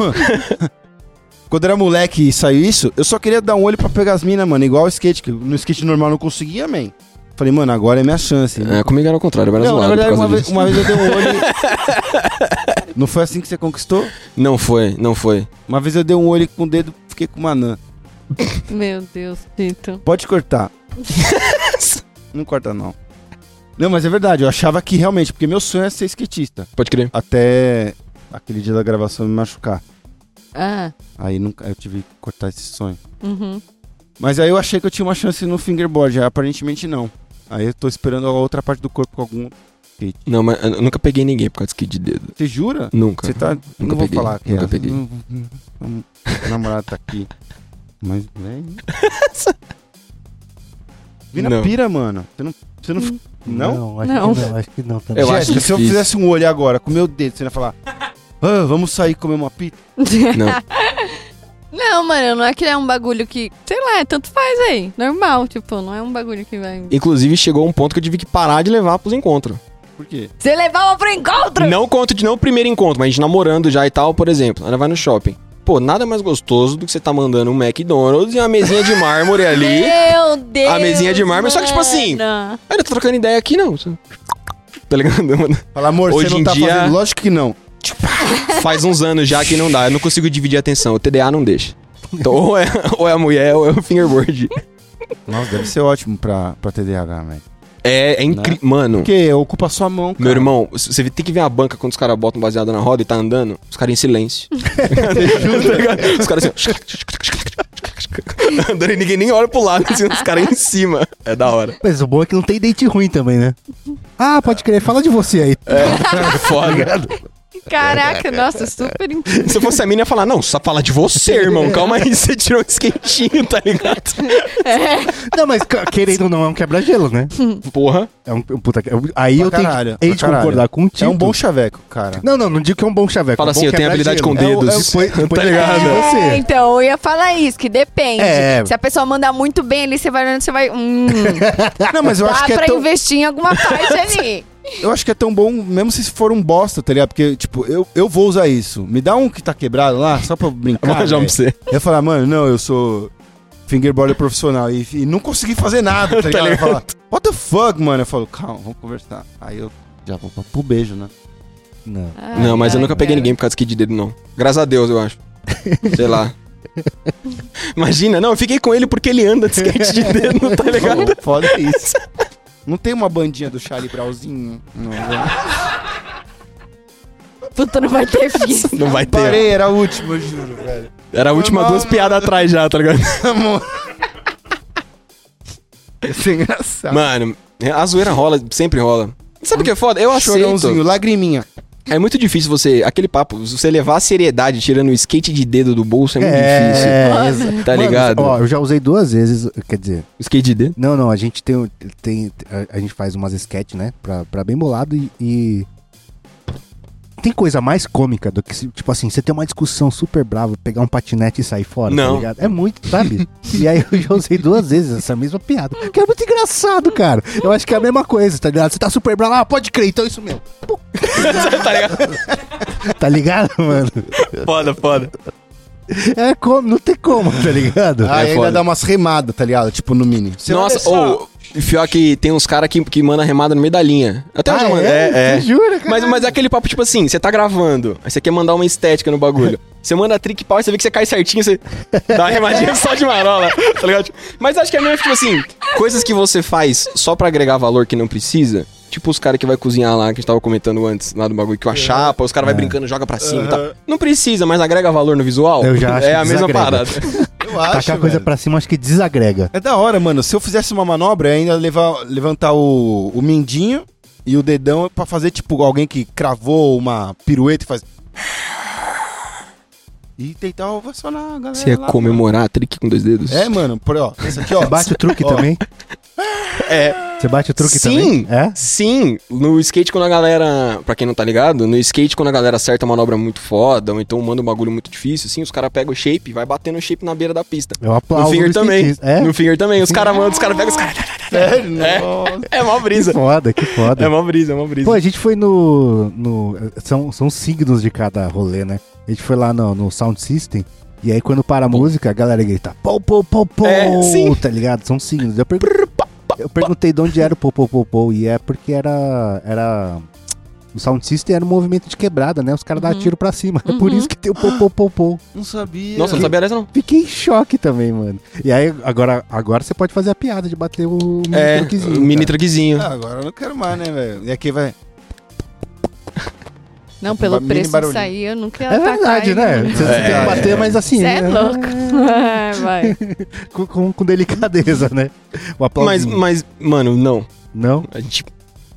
Quando era moleque e saiu isso, eu só queria dar um olho pra pegar as minas, mano. Igual o skate, que no skate normal eu não conseguia, man. Falei, mano, agora é minha chance. É, comigo era o contrário, eu era Não, na zoado por verdade, causa uma vez, disso. uma vez eu dei um olho. Não foi assim que você conquistou? Não foi, não foi. Uma vez eu dei um olho com o dedo, fiquei com uma anã. Meu Deus, Tito. Pode cortar. Não corta, não. Não, mas é verdade, eu achava que realmente, porque meu sonho é ser skatista. Pode crer. Até aquele dia da gravação me machucar. Ah, Aí nunca, eu tive que cortar esse sonho. uhum. Mas aí eu achei que eu tinha uma chance no fingerboard, aí aparentemente não. Aí eu tô esperando a outra parte do corpo com algum skate. Não, mas eu nunca peguei ninguém por causa de skate de dedo. Você jura? Nunca. Você tá. Nunca não vou peguei, falar que nunca é. peguei. Não, não, não, o namorado tá aqui. Mas, velho. Vira Não. pira, mano. Você não... Você não... Não? Não, acho Não. que não, acho que não também. Eu acho Jéssica, se eu difícil. fizesse um olho agora com o meu dedo, você ia falar... Ah, vamos sair comer uma pizza? Não. Não, mano, não é que é um bagulho que, sei lá, tanto faz aí. Normal, tipo, não é um bagulho que vai... Inclusive, chegou um ponto que eu tive que parar de levar pros encontros. Por quê? Você levava pro encontro! Não conto de não o primeiro encontro, mas a gente namorando já e tal, por exemplo. Ela vai no shopping. Pô, nada mais gostoso do que você tá mandando um McDonald's e uma mesinha de mármore ali. Meu Deus! A mesinha de mármore, só que, tipo assim, mano. Aí eu tô trocando ideia aqui, não. Tá ligado? Mano? Fala, amor, Hoje você não em tá dia- fazendo... Lógico que não. Faz uns anos já que não dá. Eu não consigo dividir a atenção. O T D A não deixa. Então, ou é, ou é a mulher ou é o fingerboard. Nossa, deve ser ótimo pra, pra T D A H, velho. É, é incrível. Mano, Porque ocupa a sua mão, cara. meu irmão, você tem que ver a banca quando os caras botam baseado na roda e tá andando. Os caras em silêncio. Tá ligado? Os caras assim. Andando e ninguém nem olha pro lado, assim, os caras em cima. É da hora. Mas o bom é que não tem date ruim também, né? Ah, pode crer, fala de você aí. É foda. Caraca, nossa, super incrível. Se eu fosse a mina, ia falar, não, só fala de você, irmão. Calma aí, você tirou um skatinho, tá ligado? Não, mas ca- querendo ou não, é um quebra-gelo, né? Porra. É um, um puta... que- Aí Pra eu tenho caralho, que hei pra de caralho. concordar com o Tito. É um bom chaveco, cara. Não, não, não digo que é um bom chaveco. Fala é um bom assim, eu tenho habilidade com quebra-gelo. dedos. É o- é o- depois- depois Tá depende ligado? de É, você. então, eu ia falar isso, que depende. É. Se a pessoa manda muito bem ali, você vai olhando, você vai... Hum, Não, mas eu dá acho que é pra tão... investir em alguma parte ali. Eu acho que é tão bom, mesmo se for um bosta, tá ligado? Porque, tipo, eu, eu vou usar isso. Me dá um que tá quebrado lá, só pra brincar. Vou arranjar um velho. pra você. Eu falar, mano, não, eu sou fingerboarder profissional. E, e não consegui fazer nada, tá ligado? Eu falar, what the fuck, mano? Eu falo, calma, vamos conversar. Aí eu já vou pro beijo, né? Não. Ai, Não, mas eu ai, nunca peguei cara. ninguém por causa de skate de dedo, não. Graças a Deus, eu acho. Sei lá. Imagina, não, eu fiquei com ele porque ele anda de skate de dedo, tá ligado? Pô, foda isso. Não tem uma bandinha do Charlie Brauzinho? Não, não. Puta, não vai ter fim. Não vai ter. Parei, era a última, eu juro, velho. Era a última Foi mal, duas piadas atrás já, tá ligado? Amor. Isso é engraçado. Mano, a zoeira rola, sempre rola. Sabe o que é foda? Eu Chorãozinho, aceito. lagriminha. É muito difícil você... Aquele papo, você levar a seriedade tirando o skate de dedo do bolso é muito difícil. É, exa- Tá Mano, ligado? Ó, eu já usei duas vezes, quer dizer... O skate de dedo? Não, não, a gente tem, o- tem a, a gente faz umas sketch, né, pra, pra bem bolado e, e tem coisa mais cômica do que, se, tipo assim, você ter uma discussão super brava, pegar um patinete e sair fora, Não. tá ligado? É muito, sabe? E aí eu já usei duas vezes essa mesma piada, que é muito engraçado, cara. Eu acho que é a mesma coisa, tá ligado? Você tá super bravo, ah, pode crer, então é isso mesmo. Pô, tá ligado? tá ligado, mano? Foda, foda. É como, não tem como, tá ligado? Aí ainda foda. dá umas remadas, tá ligado? Tipo no mini. Você olha Nossa, só. ou... Pior que tem uns caras que, que mandam remada no meio da linha. Até hoje Ah, eu mando. é? É, é. Você jura, cara? Mas, mas é aquele papo, tipo assim, você tá gravando, aí você quer mandar uma estética no bagulho. Você manda trick pau, você vê que você cai certinho, você dá uma remadinha só de marola, tá ligado? Mas acho que é mesmo, tipo assim, coisas que você faz só pra agregar valor que não precisa. Tipo os caras que vai cozinhar lá, que a gente tava comentando antes, lá do bagulho, que a chapa, os caras vai brincando, joga pra cima e tal. Não precisa, mas agrega valor no visual. Eu já acho É que a mesma desagrega. parada. Eu acho, Tacar a coisa velho. pra cima, acho que desagrega. É da hora, mano. Se eu fizesse uma manobra, eu ainda levar, levantar o, o mindinho e o dedão pra fazer, tipo, alguém que cravou uma pirueta e faz... E tentar ovacionar a galera Você ia lá, comemorar trick com dois dedos? mano. É, mano. Por, ó, esse aqui, ó. Você bate o truque Ó. também? É. Você bate o truque Sim. também? É? Sim, no skate quando a galera, pra quem não tá ligado, no skate quando a galera acerta uma manobra muito foda, ou então manda um bagulho muito difícil, assim, os caras pegam o shape e vai batendo o shape na beira da pista. Eu aplaudo No finger no também. skatista. É? No finger também. Os caras mandam, os caras pegam os caras. Sério? É. Nossa. É mó Que brisa. foda, que foda. É mó brisa, é mó brisa. Pô, a gente foi no... no são, são signos de cada rolê, né? A gente foi lá no, no Sound System, e aí quando para a música, a galera grita pô, pô, pô, pô, É, sim. tá ligado? São signos. Eu, pergun- eu perguntei de onde era o pô, pô, pô, pô, e é porque era... era... O Sound System era um movimento de quebrada, né? Os caras davam tiro pra cima. É por Uhum. isso que tem o pô, pô, pô, pô. Não sabia. Nossa, não sabia dessa não. Fiquei em choque também, mano. E aí, agora, agora você pode fazer a piada de bater o mini É, truquezinho, mini cara. truquezinho. Ah, agora eu não quero mais, né, velho? E aqui vai... Não, pelo Mini preço disso barulhinho. aí, eu nunca ia É atacar verdade, ele, né? não. Você É. tem que bater, mas assim... Cê é né? louco. É, vai. Com, com, com delicadeza, né? O Mas, aplausinho. mas, mano, não. Não? A gente...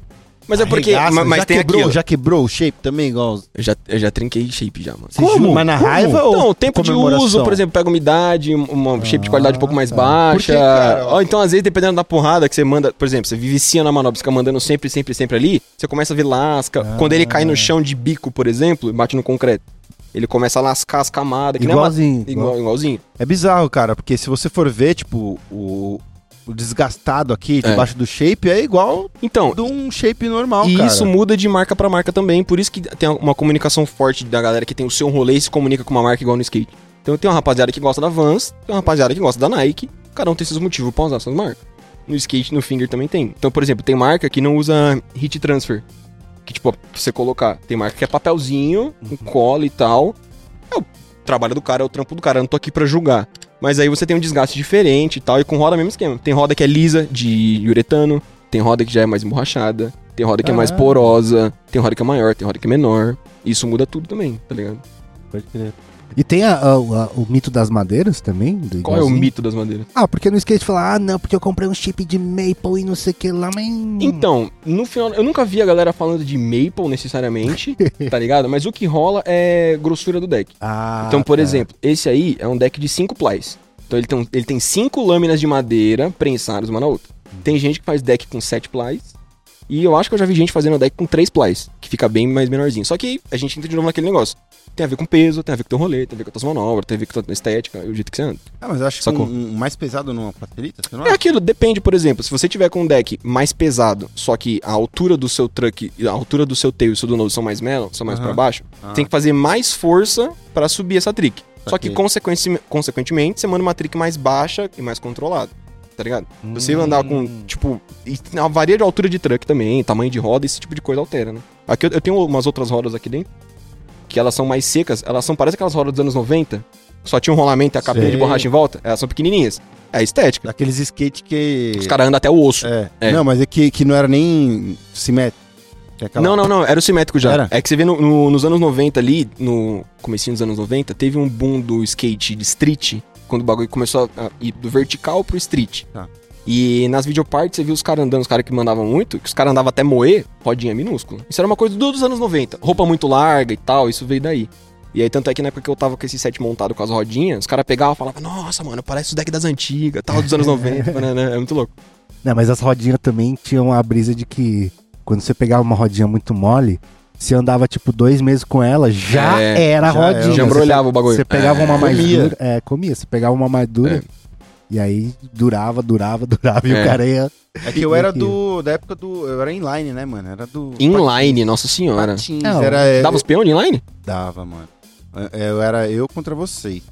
Mas é porque. Arregaça, ma- mas já tem quebrou, aquilo. já quebrou o shape também, igual os... Eu já, eu já trinquei shape já, mano. Você jura? Mas na raiva ou Então, o tempo de comemoração? uso, por exemplo, pega umidade, um- uma shape de qualidade um pouco mais tá. baixa. Por que, cara? Ou então, às vezes, dependendo da porrada que você manda, por exemplo, você vicia na manobra, você fica mandando sempre, sempre, sempre ali, você começa a ver lasca. Quando ele cai no chão de bico, por exemplo, e bate no concreto, ele começa a lascar as camadas. Que nem uma- Igualzinho. Igual, igualzinho. É bizarro, cara, porque se você for ver, tipo, o, o desgastado aqui debaixo do shape é igual Então, de um shape normal, e cara. isso muda de marca pra marca também, por isso que tem uma comunicação forte da galera que tem o seu rolê e se comunica com uma marca igual no skate. Então tem uma rapaziada que gosta da Vans, tem uma rapaziada que gosta da Nike, cada um tem seus motivos pra usar suas marcas. No skate, no finger também tem. Então, por exemplo, tem marca que não usa heat transfer, que tipo, pra você colocar, tem marca que é papelzinho, com cola e tal. É o trabalho do cara, é o trampo do cara, eu não tô aqui pra julgar. Mas aí você tem um desgaste diferente e tal, e com roda é o mesmo esquema. Tem roda que é lisa, de uretano, tem roda que já é mais emborrachada, tem roda que é mais Ah. porosa, tem roda que é maior, tem roda que é menor. Isso muda tudo também, tá ligado? Pode crer. E tem a- a- a- o mito das madeiras também? do Qual é o igualzinho? mito das madeiras? Ah, porque no skate fala, ah, não, porque eu comprei um chip de maple e não sei o que lá, mas... Então, no final, eu nunca vi a galera falando de maple necessariamente, tá ligado? Mas o que rola é grossura do deck. Ah, Então, por tá. exemplo, esse aí é um deck de cinco plies. Então ele tem, um- ele tem cinco lâminas de madeira prensadas uma na outra. Tem gente que faz deck com sete plies. E eu acho que eu já vi gente fazendo deck com três plies, que fica bem mais menorzinho. Só que a gente entra de novo naquele negócio. Tem a ver com peso, tem a ver com teu rolê, tem a ver com as tuas manobras, tem a ver com a tua estética e o jeito que você anda. Ah, mas eu acho que Sacou? um, um mais pesado não facilita, você não É acha? aquilo, depende, por exemplo, se você tiver com um deck mais pesado, só que a altura do seu truck, a altura do seu tail e o seu do nose são mais mellow, são mais Aham. pra baixo, Ah. tem que fazer mais força pra subir essa trick. Só que, Saquei. consequenci- consequentemente, você manda uma trick mais baixa e mais controlada, tá ligado? Você andar com, tipo, e a varia de altura de truck também, tamanho de roda, esse tipo de coisa altera, né? Aqui eu, eu tenho umas outras rodas aqui dentro, que elas são mais secas, elas são, parece aquelas rodas dos anos noventa, só tinha um rolamento e a capinha Sei. de borracha em volta, elas são pequenininhas. É estética. Daqueles skate que... Os caras andam até o osso. É. É. Não, mas é que, que não era nem simétrico. É aquela- Não, não, não, era o simétrico já. Era? É que você vê no- no- nos anos noventa ali, no comecinho dos anos noventa, teve um boom do skate de street, quando o bagulho começou a a ir do vertical pro street. Tá. E nas videopartes você viu os caras andando, os caras que mandavam muito, que os caras andavam até moer, rodinha minúscula. Isso era uma coisa do- dos anos noventa. Roupa muito larga e tal, isso veio daí. E aí, tanto é que na época que eu tava com esse set montado com as rodinhas, os caras pegavam e falavam, nossa, mano, parece o deck das antigas, tal, dos anos noventa, né? É muito louco. Não, mas as rodinhas também tinham a brisa de que quando você pegava uma rodinha muito mole, você andava tipo dois meses com ela, já É, era já rodinha. era. Já embrulhava o bagulho. Você pegava É, uma mais comia. dura. É, comia. Você pegava uma mais dura. É. E aí durava, durava, durava. E É. o cara ia. É que eu era do... Da época do... Eu era inline, né, mano? Era do... Inline, nossa senhora. Patins, Não, era... é, Dava os peão de inline? Dava, mano. É, Eu era eu contra vocês.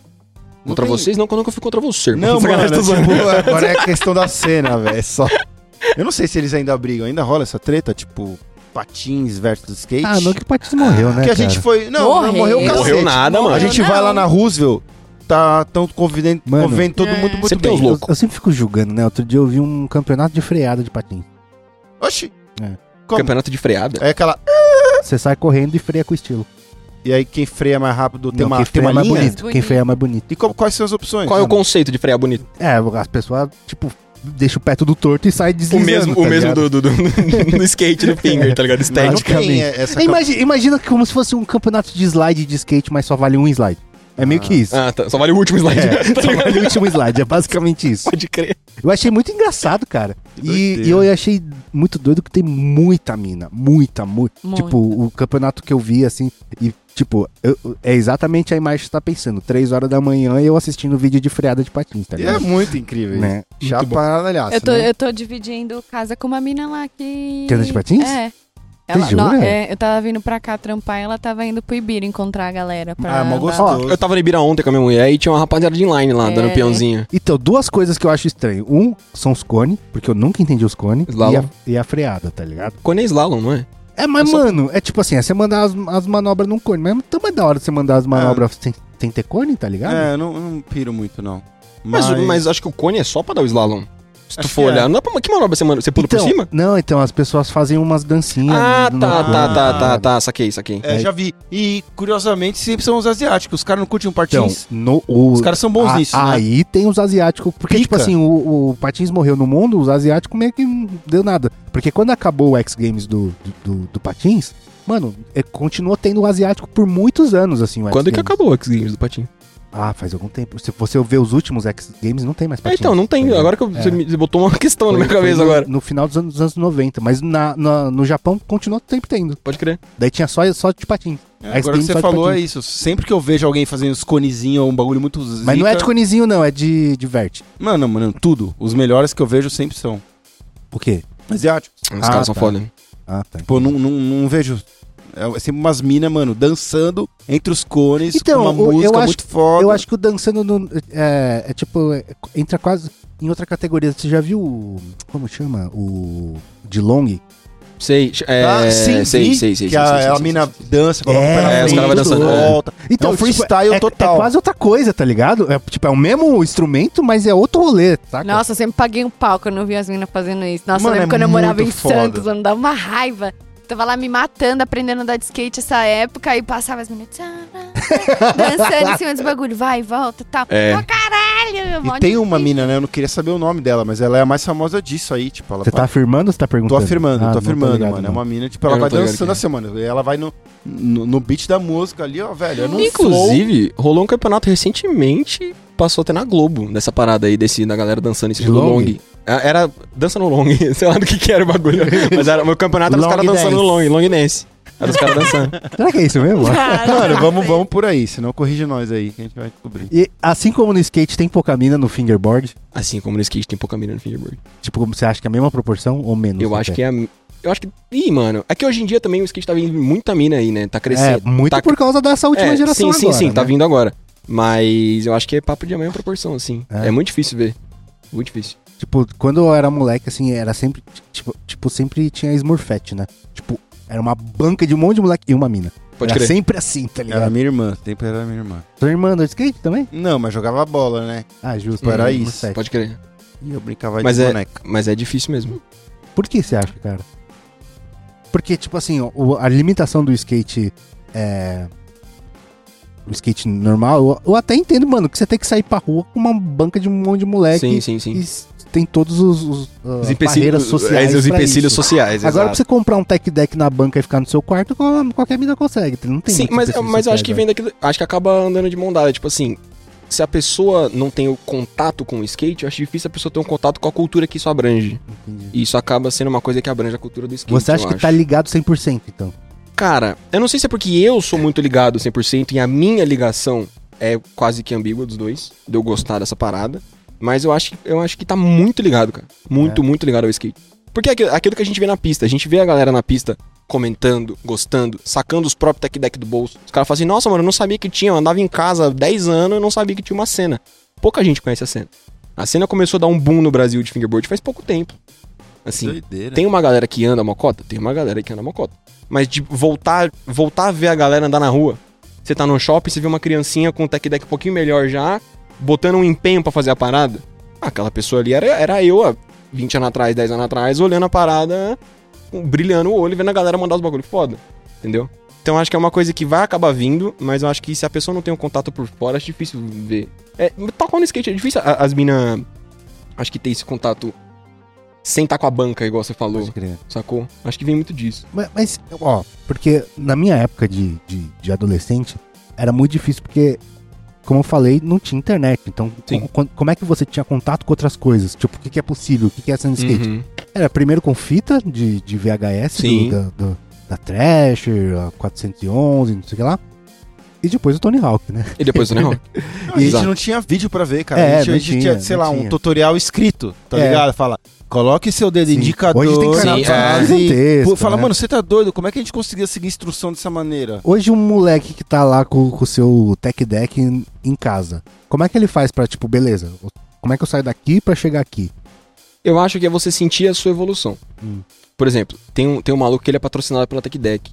Não Contra tem- vocês? Não, que eu nunca fui contra você. Não, irmão. mano, Sacanagem, tô zoando. tipo, agora é questão da cena, velho. É só... Eu não sei se eles ainda brigam. Ainda rola essa treta, tipo... Patins versus skate? Ah, não que o Patins morreu, né? que a gente cara? foi... Não, Morreu. não morreu o cacete. Morreu nada, mano. A gente Não. vai lá na Roosevelt, tá tão convivendo, Mano. convivendo todo É. mundo muito Sempre tem bem. uns Eu, loucos. eu sempre fico julgando, né? Outro dia eu vi um campeonato de freada de patins. Oxi. É. Como? Campeonato de freada. É aquela... Você sai correndo e freia com estilo. E aí quem freia mais rápido tem Não, uma, quem tem freia uma é mais linha? bonito. Quem freia é mais bonito. E como- quais são as opções? Qual é o Ah, conceito de frear bonito? É, as pessoas, tipo, deixam o pé tudo torto e sai O deslizando. mesmo, tá o mesmo ligado? do, do, do, do skate, do finger, tá ligado? Não, não Estética. tem essa... Imagina, imagina que como se fosse um campeonato de slide de skate, mas só vale um slide. É meio que isso. Ah, tá. Só vale o último slide. É, tá só ligado? vale o último slide, é basicamente isso. Pode crer. Eu achei muito engraçado, cara. E, doideira. e eu achei muito doido que tem muita mina. Muita, muito. Muito. Tipo, o campeonato que eu vi, assim, e, tipo, eu- é exatamente a imagem que você tá pensando. Três horas da manhã e eu assistindo vídeo de freada de patins, tá E é ligado? muito incrível isso. Né? Chapa paralhaço, Eu tô, né? eu tô dividindo casa com uma mina lá que. Que anda de patins? É. Ela, jura? não, é, eu tava vindo pra cá trampar e ela tava indo pro Ibira encontrar a galera. Pra Ah, mó andar. gostoso. Eu tava no Ibira ontem com a minha mulher e tinha uma rapaziada de inline lá, É. dando peãozinho. Então, duas coisas que eu acho estranho. Um, são os cones, porque eu nunca entendi os cones. E Slalom. a, e a freada, tá ligado? Cone é slalom, não é? É, mas, Eu só- mano, é tipo assim, é você mandar as, as manobras num cone. Mas também é da hora você mandar as manobras sem, sem ter cone, tá ligado? É, eu não, eu não piro muito, não. Mas, mas acho que o cone é só pra dar o slalom. Se tu Acho for que é. olhar, não dá pra... Que manobra você manda? Você pula então, por cima? Não, então, as pessoas fazem umas dancinhas. Ah, no- tá, no- tá, Ah. tá, tá, tá. Saquei, saquei. É, já vi. E, curiosamente, sempre são os asiáticos. Os caras não curtem um Então, patins. no, o, Os caras são bons a- nisso, né? Aí tem os asiáticos. Porque, Pica. tipo assim, o, o patins morreu no mundo, os asiáticos meio que não deu nada. Porque quando acabou o X Games do, do, do, do Patins, mano, é, continuou tendo o asiático por muitos anos, assim, o X Quando Games. que acabou o X Games do Patinho? Ah, faz algum tempo. Se você ver os últimos X Games, não tem mais É, Patins. então, não tem. Tá Agora que eu- É. você me você botou uma questão na Foi- minha cabeça foi no, agora. No final dos anos, dos anos noventa. Mas na, na- no Japão continuou sempre tendo. Pode crer. Daí tinha só, só de patins. É, X agora que Games você só de falou é patins. isso. Sempre que eu vejo alguém fazendo os conezinhos ou um bagulho muito zica... Mas não é de conezinho, não. É de, de vert. Mano, mano, tudo. Os melhores que eu vejo sempre são O quê? asiáticos. Os Ah, caras são tá. foda. Ah, tá. Pô, não, não, não vejo... É sempre umas minas, mano, dançando entre os cones Então, com uma o- eu música acho- muito foda. Eu acho que o dançando no, é, é tipo, é, entra quase em outra categoria. Você já viu o, como chama? O de Long? Sei, é, Ah, sim, sei, vi sei, sei. que sei, a, sei, sei, a sei, mina sei, sei. dança, coloca É, o pé na é, frente, os caras vai dançando, volta. Então, É um freestyle tipo, é, total. É quase outra coisa, tá ligado? É, tipo, é o mesmo instrumento, mas é outro rolê, tá? Nossa, eu sempre paguei um pau quando eu vi as meninas fazendo isso. Nossa, Mano, eu lembro é quando eu morava em muito foda. Santos, mano, dava uma raiva. Tava lá me matando, aprendendo a andar de skate essa época, e passava as meninas tchará, dançando em cima dos bagulho, vai, volta e tal. É. Ó, caralho! mó E tem uma difícil. mina, né? Eu não queria saber o nome dela, mas ela é a mais famosa disso aí, tipo, ela Você tá afirmando ou você tá Tô perguntando? afirmando, Ah, tô não afirmando, ligado, mano. É não. uma mina, tipo, Eu ela não vai tô ligado dançando quem é. a semana. Ela vai no, no, no beat da música ali, ó, velho. É no flow. Inclusive, rolou um campeonato recentemente, passou até na Globo, dessa parada aí, desse, da galera dançando em cima De do long? long. É, Era dança no long, sei lá do que que era o bagulho. Mas era, o meu campeonato era os Long caras dançando no long, dance. long dance. Era os caras dançando. Será que é isso mesmo? Mano, vamos, vamos por aí, senão corrige nós aí, que a gente vai descobrir. E assim como no skate tem pouca mina no fingerboard, Assim como no skate tem pouca mina no fingerboard. tipo, você acha que é a mesma proporção ou menos? Eu acho que é... a- Eu acho que... Ih, mano, é que hoje em dia também o skate tá vindo muita mina aí, né? Tá crescendo. É, muito tá... por causa dessa última é, geração sim, agora, sim, sim, tá né? vindo agora. Mas eu acho que é papo de a mesma proporção, assim. É. É, muito difícil ver. Muito difícil. Tipo, quando eu era moleque, assim, era sempre, tipo, tipo sempre tinha Smurfette, né? Tipo, era uma banca de um monte de moleque e uma mina. Pode era crer. sempre assim, tá Era ligado? minha irmã, sempre era minha irmã. Sua irmã andou de skate também? Não, mas jogava bola, né? Ah, justo. Tipo, era Hum, isso. Smurfette. Pode crer. E eu brincava Mas de é, boneca. mas é difícil mesmo. Por que você acha, cara? Porque, tipo assim, o- a limitação do skate é... O skate normal, eu, eu até entendo, mano, que você tem que sair pra rua com uma banca de um monte de moleque. Sim, sim, sim. E s- tem todos os, os, uh, Os barreiras sociais é, os pra empecilhos isso. sociais, Agora, pra exato. você comprar um tech deck na banca e ficar no seu quarto, qual- qualquer mina consegue. Não tem Sim, muitos mas, empecilhos mas eu acho sociais, que né? vem daquilo. Acho que acaba andando de mão dada. Tipo assim, se a pessoa não tem o contato com o skate, eu acho difícil a pessoa ter um contato com a cultura que isso abrange. Entendi. E isso acaba sendo uma coisa que abrange a cultura do skate. Você acha eu que acho. tá ligado cem por cento, então? Cara, eu não sei se é porque eu sou muito ligado cem por cento e a minha ligação é quase que ambígua dos dois, de eu gostar dessa parada. Mas eu acho, que- eu acho que tá muito ligado, cara. Muito, É. muito ligado ao skate. Porque é aquilo, aquilo que a gente vê na pista. A gente vê a galera na pista comentando, gostando, sacando os próprios tech deck do bolso. Os caras falam assim, nossa, mano, eu não sabia que tinha. Eu andava em casa há dez anos e não sabia que tinha uma cena. Pouca gente conhece a cena. A cena começou a dar um boom no Brasil de fingerboard faz pouco tempo. Assim, Doideira. tem uma galera que anda mocota? Tem uma galera que anda mocota. Mas de voltar, voltar a ver a galera andar na rua. Você tá no shopping, você vê uma criancinha com um tech deck um pouquinho melhor já, botando um empenho pra fazer a parada. Ah, aquela pessoa ali era, era eu há vinte anos atrás, dez anos atrás, olhando a parada, brilhando o olho e vendo a galera mandar os bagulho foda. Entendeu? Então acho que é uma coisa que vai acabar vindo, mas eu acho que se a pessoa não tem um contato por fora, é difícil ver. É, tocar no skate é difícil. A- As minas, acho que tem esse contato sem estar com a banca, igual você falou. Pode crer. Sacou? Acho que vem muito disso. Mas, mas, ó, porque na minha época de, de, de adolescente, era muito difícil porque, como eu falei, não tinha internet. Então, Sim. co- como é que você tinha contato com outras coisas? Tipo, o que, que é possível? O que, que é sendo skate? Uhum. Era primeiro com fita de, de V H S, Sim. do, da, do- da Thrasher, a quatrocentos e onze, não sei o que lá. E depois o Tony Hawk, né? E depois o Tony Hawk. A gente Exato. não tinha vídeo pra ver, cara. É, a gente, não a gente tinha, tinha, sei não lá, um tinha. tutorial escrito, tá É. ligado? Fala, coloque seu dedo Sim. indicador. Hoje tem canal sim, de é, gigantesco, Pô, Fala, né? mano, você tá doido? Como é que a gente conseguia seguir instrução dessa maneira? Hoje um moleque que tá lá com com o seu tech deck em, em casa, como é que ele faz pra, tipo, beleza, como é que eu saio daqui pra chegar aqui? Eu acho que é você sentir a sua evolução. Hum. Por exemplo, tem um, tem um maluco que ele é patrocinado pela Tech Deck.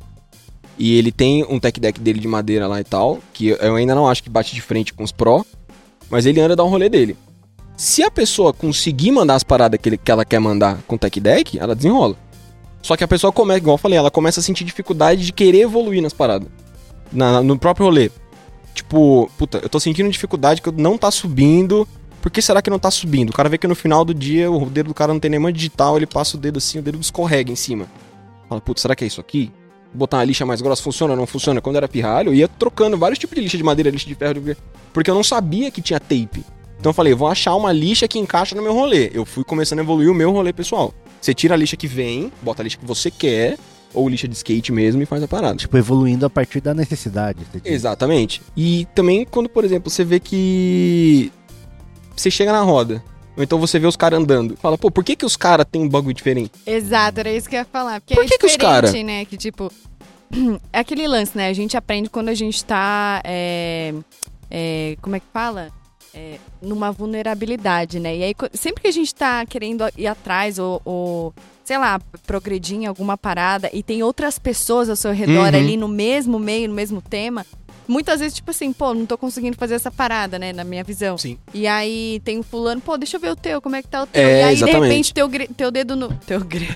E ele tem um Tech Deck dele de madeira lá e tal, que eu ainda não acho que bate de frente com os Pro, mas ele anda a dar um rolê dele. Se a pessoa conseguir mandar as paradas que, ele, que ela quer mandar com o Tech Deck, ela desenrola. Só que a pessoa começa, igual eu falei, ela começa a sentir dificuldade de querer evoluir nas paradas. Na, no próprio rolê. Tipo, puta, eu tô sentindo dificuldade que eu não tá subindo por que será que não tá subindo? O cara vê que no final do dia o dedo do cara não tem nenhuma digital, ele passa o dedo assim, o dedo escorrega em cima. Fala, putz, será que é isso aqui? Botar uma lixa mais grossa, funciona ou não funciona? Quando era pirralho, eu ia trocando vários tipos de lixa de madeira, lixa de ferro, porque eu não sabia que tinha tape. Então eu falei, vou achar uma lixa que encaixa no meu rolê. Eu fui começando a evoluir o meu rolê pessoal. Você tira a lixa que vem, bota a lixa que você quer, ou lixa de skate mesmo e faz a parada. Tipo, evoluindo a partir da necessidade. você diz. Exatamente. E também quando, por exemplo, você vê que você chega na roda, ou então você vê os caras andando, fala, pô, por que que os caras têm um bagulho diferente? Exato, era isso que eu ia falar. Porque Por é que que os diferente, cara- né? Que tipo, é aquele lance, né? A gente aprende quando a gente tá, é, é, como é que fala? É, numa vulnerabilidade, né? E aí, co- sempre que a gente tá querendo ir atrás ou, ou, sei lá, progredir em alguma parada e tem outras pessoas ao seu redor Uhum. ali no mesmo meio, no mesmo tema, muitas vezes, tipo assim, pô, não tô conseguindo fazer essa parada, né? Na minha visão. Sim. E aí tem um fulano, pô, deixa eu ver o teu, como é que tá o teu? É, e aí, exatamente. de repente, teu, gre- teu dedo no. Teu gre...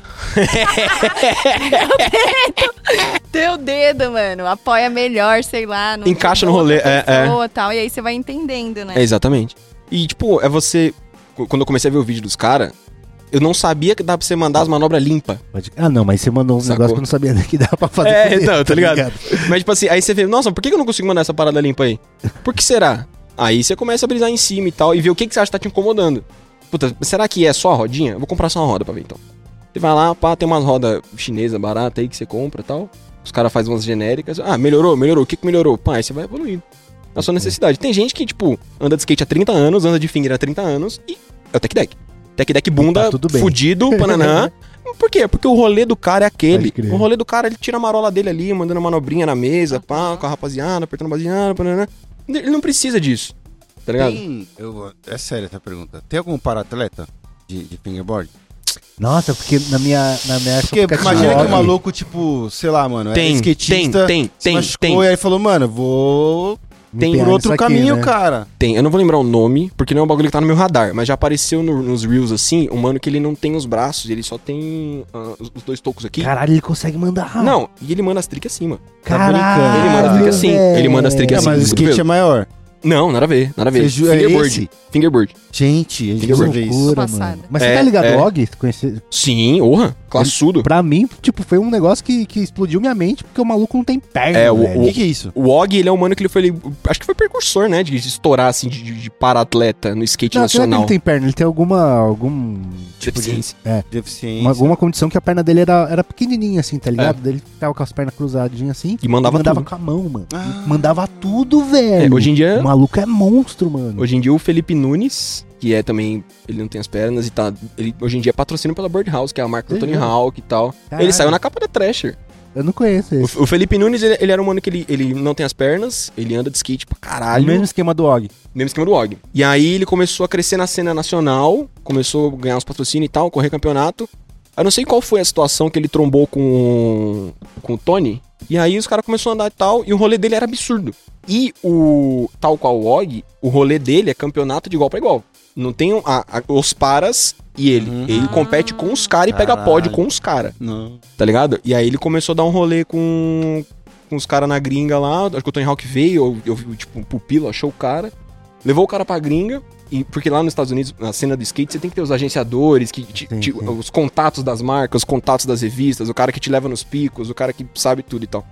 teu dedo. Teu dedo, mano, apoia melhor, sei lá. No Encaixa no outra rolê, é, é. pessoa, tal, e aí você vai entendendo, né? É, exatamente. E, tipo, é você... Quando eu comecei a ver o vídeo dos caras, eu não sabia que dava pra você mandar as manobras limpas. Pode- Ah, não, mas você mandou um Sacou? negócio que eu não sabia nem que dava pra fazer. É, com ele, então, tá ligado? Mas, tipo assim, aí você vê, nossa, por que eu não consigo mandar essa parada limpa aí? Por que será? Aí você começa a brisar em cima e tal, e ver o que, que você acha que tá te incomodando. Puta, será que é só a rodinha? Eu vou comprar só uma roda pra ver, então. Você vai lá, pá, tem umas rodas chinesas baratas aí que você compra e tal. Os caras fazem umas genéricas. Ah, melhorou, melhorou. O que que melhorou? Pá, aí você vai evoluindo. Na sua necessidade. Tem gente que, tipo, anda de skate há trinta anos, anda de finger há trinta anos e é o tech deck. Tech deck bunda, Tá tudo bem. fudido, pananã. Por quê? Porque o rolê do cara é aquele. Pode crer. O rolê do cara, ele tira a marola dele ali, mandando a manobrinha na mesa, pá, com a rapaziada, apertando a baseada, pananã. Ele não precisa disso. Tá ligado? Tem, eu, é sério essa pergunta. Tem algum para-atleta de, de fingerboard? Nossa, porque na minha, na minha época... Porque tinha imagina que log. o maluco, tipo, sei lá, mano, Tem, é skatista, tem, tem, se tem, machucou, tem. e aí falou, mano, vou Me tem empenhar por outro nisso aqui, caminho, né? cara. Tem, eu não vou lembrar o nome, porque não é um bagulho que tá no meu radar, mas já apareceu no- nos Reels assim, um mano que ele não tem os braços, ele só tem ah, os, os dois tocos aqui. Caralho, ele consegue mandar. Não, e ele manda as tricks acima. Caralho, brincando. Ele manda as tricks assim, ele manda as tricks É, assim. mas o skate cotovelo. é maior. Não, nada a ver, nada a ver. Você ju- é Fingerboard. esse? Fingerboard. Gente, a gente Que não vê isso. loucura, Passada. mano. Mas você É, tá ligado, é. Og? Conhece... Sim, orra, classudo. Pra mim, tipo, foi um negócio que, que explodiu minha mente, porque o maluco não tem perna, É, o- velho. O que, que é isso? O Og, ele é um mano que ele foi, ele, acho que foi precursor, né, de estourar, assim, de, de, de para-atleta no skate Não, será que ele nacional. não tem perna? Ele tem alguma... algum... Tipo de, Deficiência. Deficiência. uma, alguma condição que a perna dele era, era pequenininha, assim, tá ligado? Daí ele ficava com as pernas cruzadinhas, assim. E mandava tudo. com a mão, mano. Ah. Mandava tudo, velho. É, hoje em dia- O maluco é monstro, mano. Hoje em dia o Felipe Nunes, que é também, ele não tem as pernas e tá, ele hoje em dia é patrocínio pela Birdhouse, que é a marca do Tony Uhum. Hawk e tal. Caralho. Ele saiu na capa da Thrasher. Eu não conheço esse. O, o Felipe Nunes, ele, ele era um mano que ele, ele não tem as pernas, ele anda de skate pra caralho. O mesmo esquema do Og. Mesmo esquema do Og. E aí ele começou a crescer na cena nacional, começou a ganhar uns patrocínios e tal, correr campeonato. Eu não sei qual foi a situação que ele trombou com, com o Tony. E aí os caras começaram a andar e tal, e o rolê dele era absurdo. E o tal qual o Og, o rolê dele é campeonato de igual pra igual. Não tem um- a- a- os paras e ele. Uhum. Ele compete com os caras e pega Caralho. pódio com os caras, Não. tá ligado? E aí ele começou a dar um rolê com, com os caras na gringa lá. Acho que o Tony Hawk veio, eu, eu vi, tipo, um pupilo, achou o cara. Levou o cara pra gringa. E, porque lá nos Estados Unidos, na cena do skate, você tem que ter os agenciadores, que te- Sim, te- sim. os contatos das marcas, os contatos das revistas, o cara que te leva nos picos, o cara que sabe tudo e tal.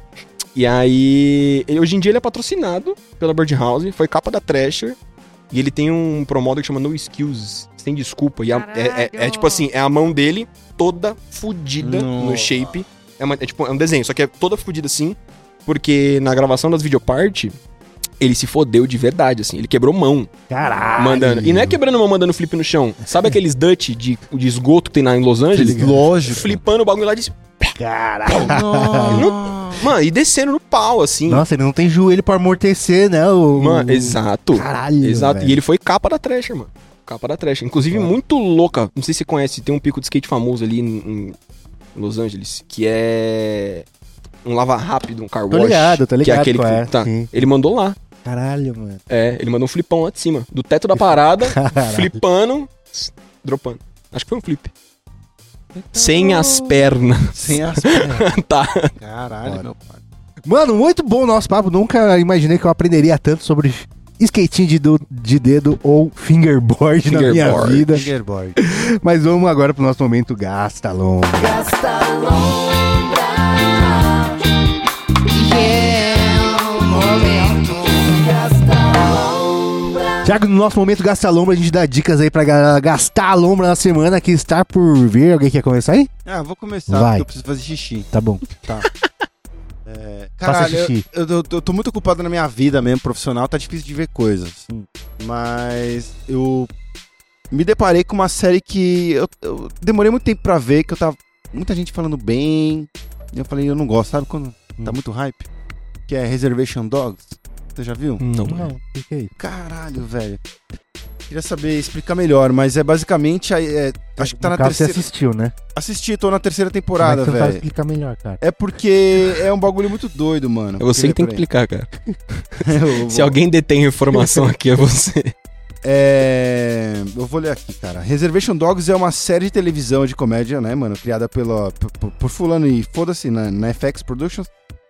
E aí, ele- hoje em dia ele é patrocinado pela Birdhouse, foi capa da Thrasher, e ele tem um promodo que chama No Excuse, sem desculpa. E a- é, é- é Caralho. tipo assim, é a mão dele toda fudida no Nossa. shape. É, uma- é tipo, é um desenho, só que é toda fudida assim, porque na gravação das videopart, ele se fodeu de verdade, assim. Ele quebrou mão Caralho. mandando. E não é quebrando mão mandando flip no chão. Sabe aqueles Dutch de, de esgoto que tem lá em Los Angeles? Lógico. Flipando o bagulho lá de. Caralho. Mano, e descendo no pau, assim. Nossa, ele não tem joelho pra amortecer, né? O... Mano, exato. Caralho, Exato. velho. E ele foi capa da Thrasher, mano. Capa da Thrasher. Inclusive, muito louca. Não sei se você conhece, tem um pico de skate famoso ali em, em Los Angeles, que é um lava rápido, um car Tô wash. ligado, tô Que é ligado aquele qual que, é, tá. sim. Ele mandou lá. Caralho, mano. É, ele mandou um flipão lá de cima. Do teto da parada, Caralho. flipando, s- dropando. Acho que foi um flip. Sem as pernas. Sem as Tá. Caralho, Bora. meu pai. Mano, muito bom o nosso papo. Nunca imaginei que eu aprenderia tanto sobre skatinho de, do- de dedo ou fingerboard, na minha Fingerboard. vida. Fingerboard. Mas vamos agora pro nosso momento Gasta Lombra. Tiago, no nosso momento Gasta Lombra, a gente dá dicas aí pra galera gastar a lombra na semana que está por vir. Alguém quer começar aí? Ah, vou começar, Vai. porque eu preciso fazer xixi. Tá bom. É, Faça caralho, eu, xixi. eu, eu- eu tô muito ocupado na minha vida mesmo, profissional, tá difícil de ver coisas. Hum. Mas eu me deparei com uma série que eu, eu demorei muito tempo pra ver, que eu tava... Muita gente falando bem, e eu falei, eu não gosto, sabe quando tá Hum. muito hype? Que é Reservation Dogs. Você já viu? Não. Não, o que, que é isso? Caralho, velho. Queria saber explicar melhor, mas é basicamente... É, acho que tá No na caso, você terceira... assistiu, né? Assisti, tô na terceira Como é temporada, que você não sabe velho. explicar melhor, cara? É porque é um bagulho muito doido, mano. É você que tem que Queria explicar, cara. por aí. Eu Se vou- alguém detém informação aqui, é você. É... Eu vou ler aqui, cara. Reservation Dogs é uma série de televisão de comédia, né, mano? Criada pela, por, por- por fulano e foda-se, na, na F X Productions.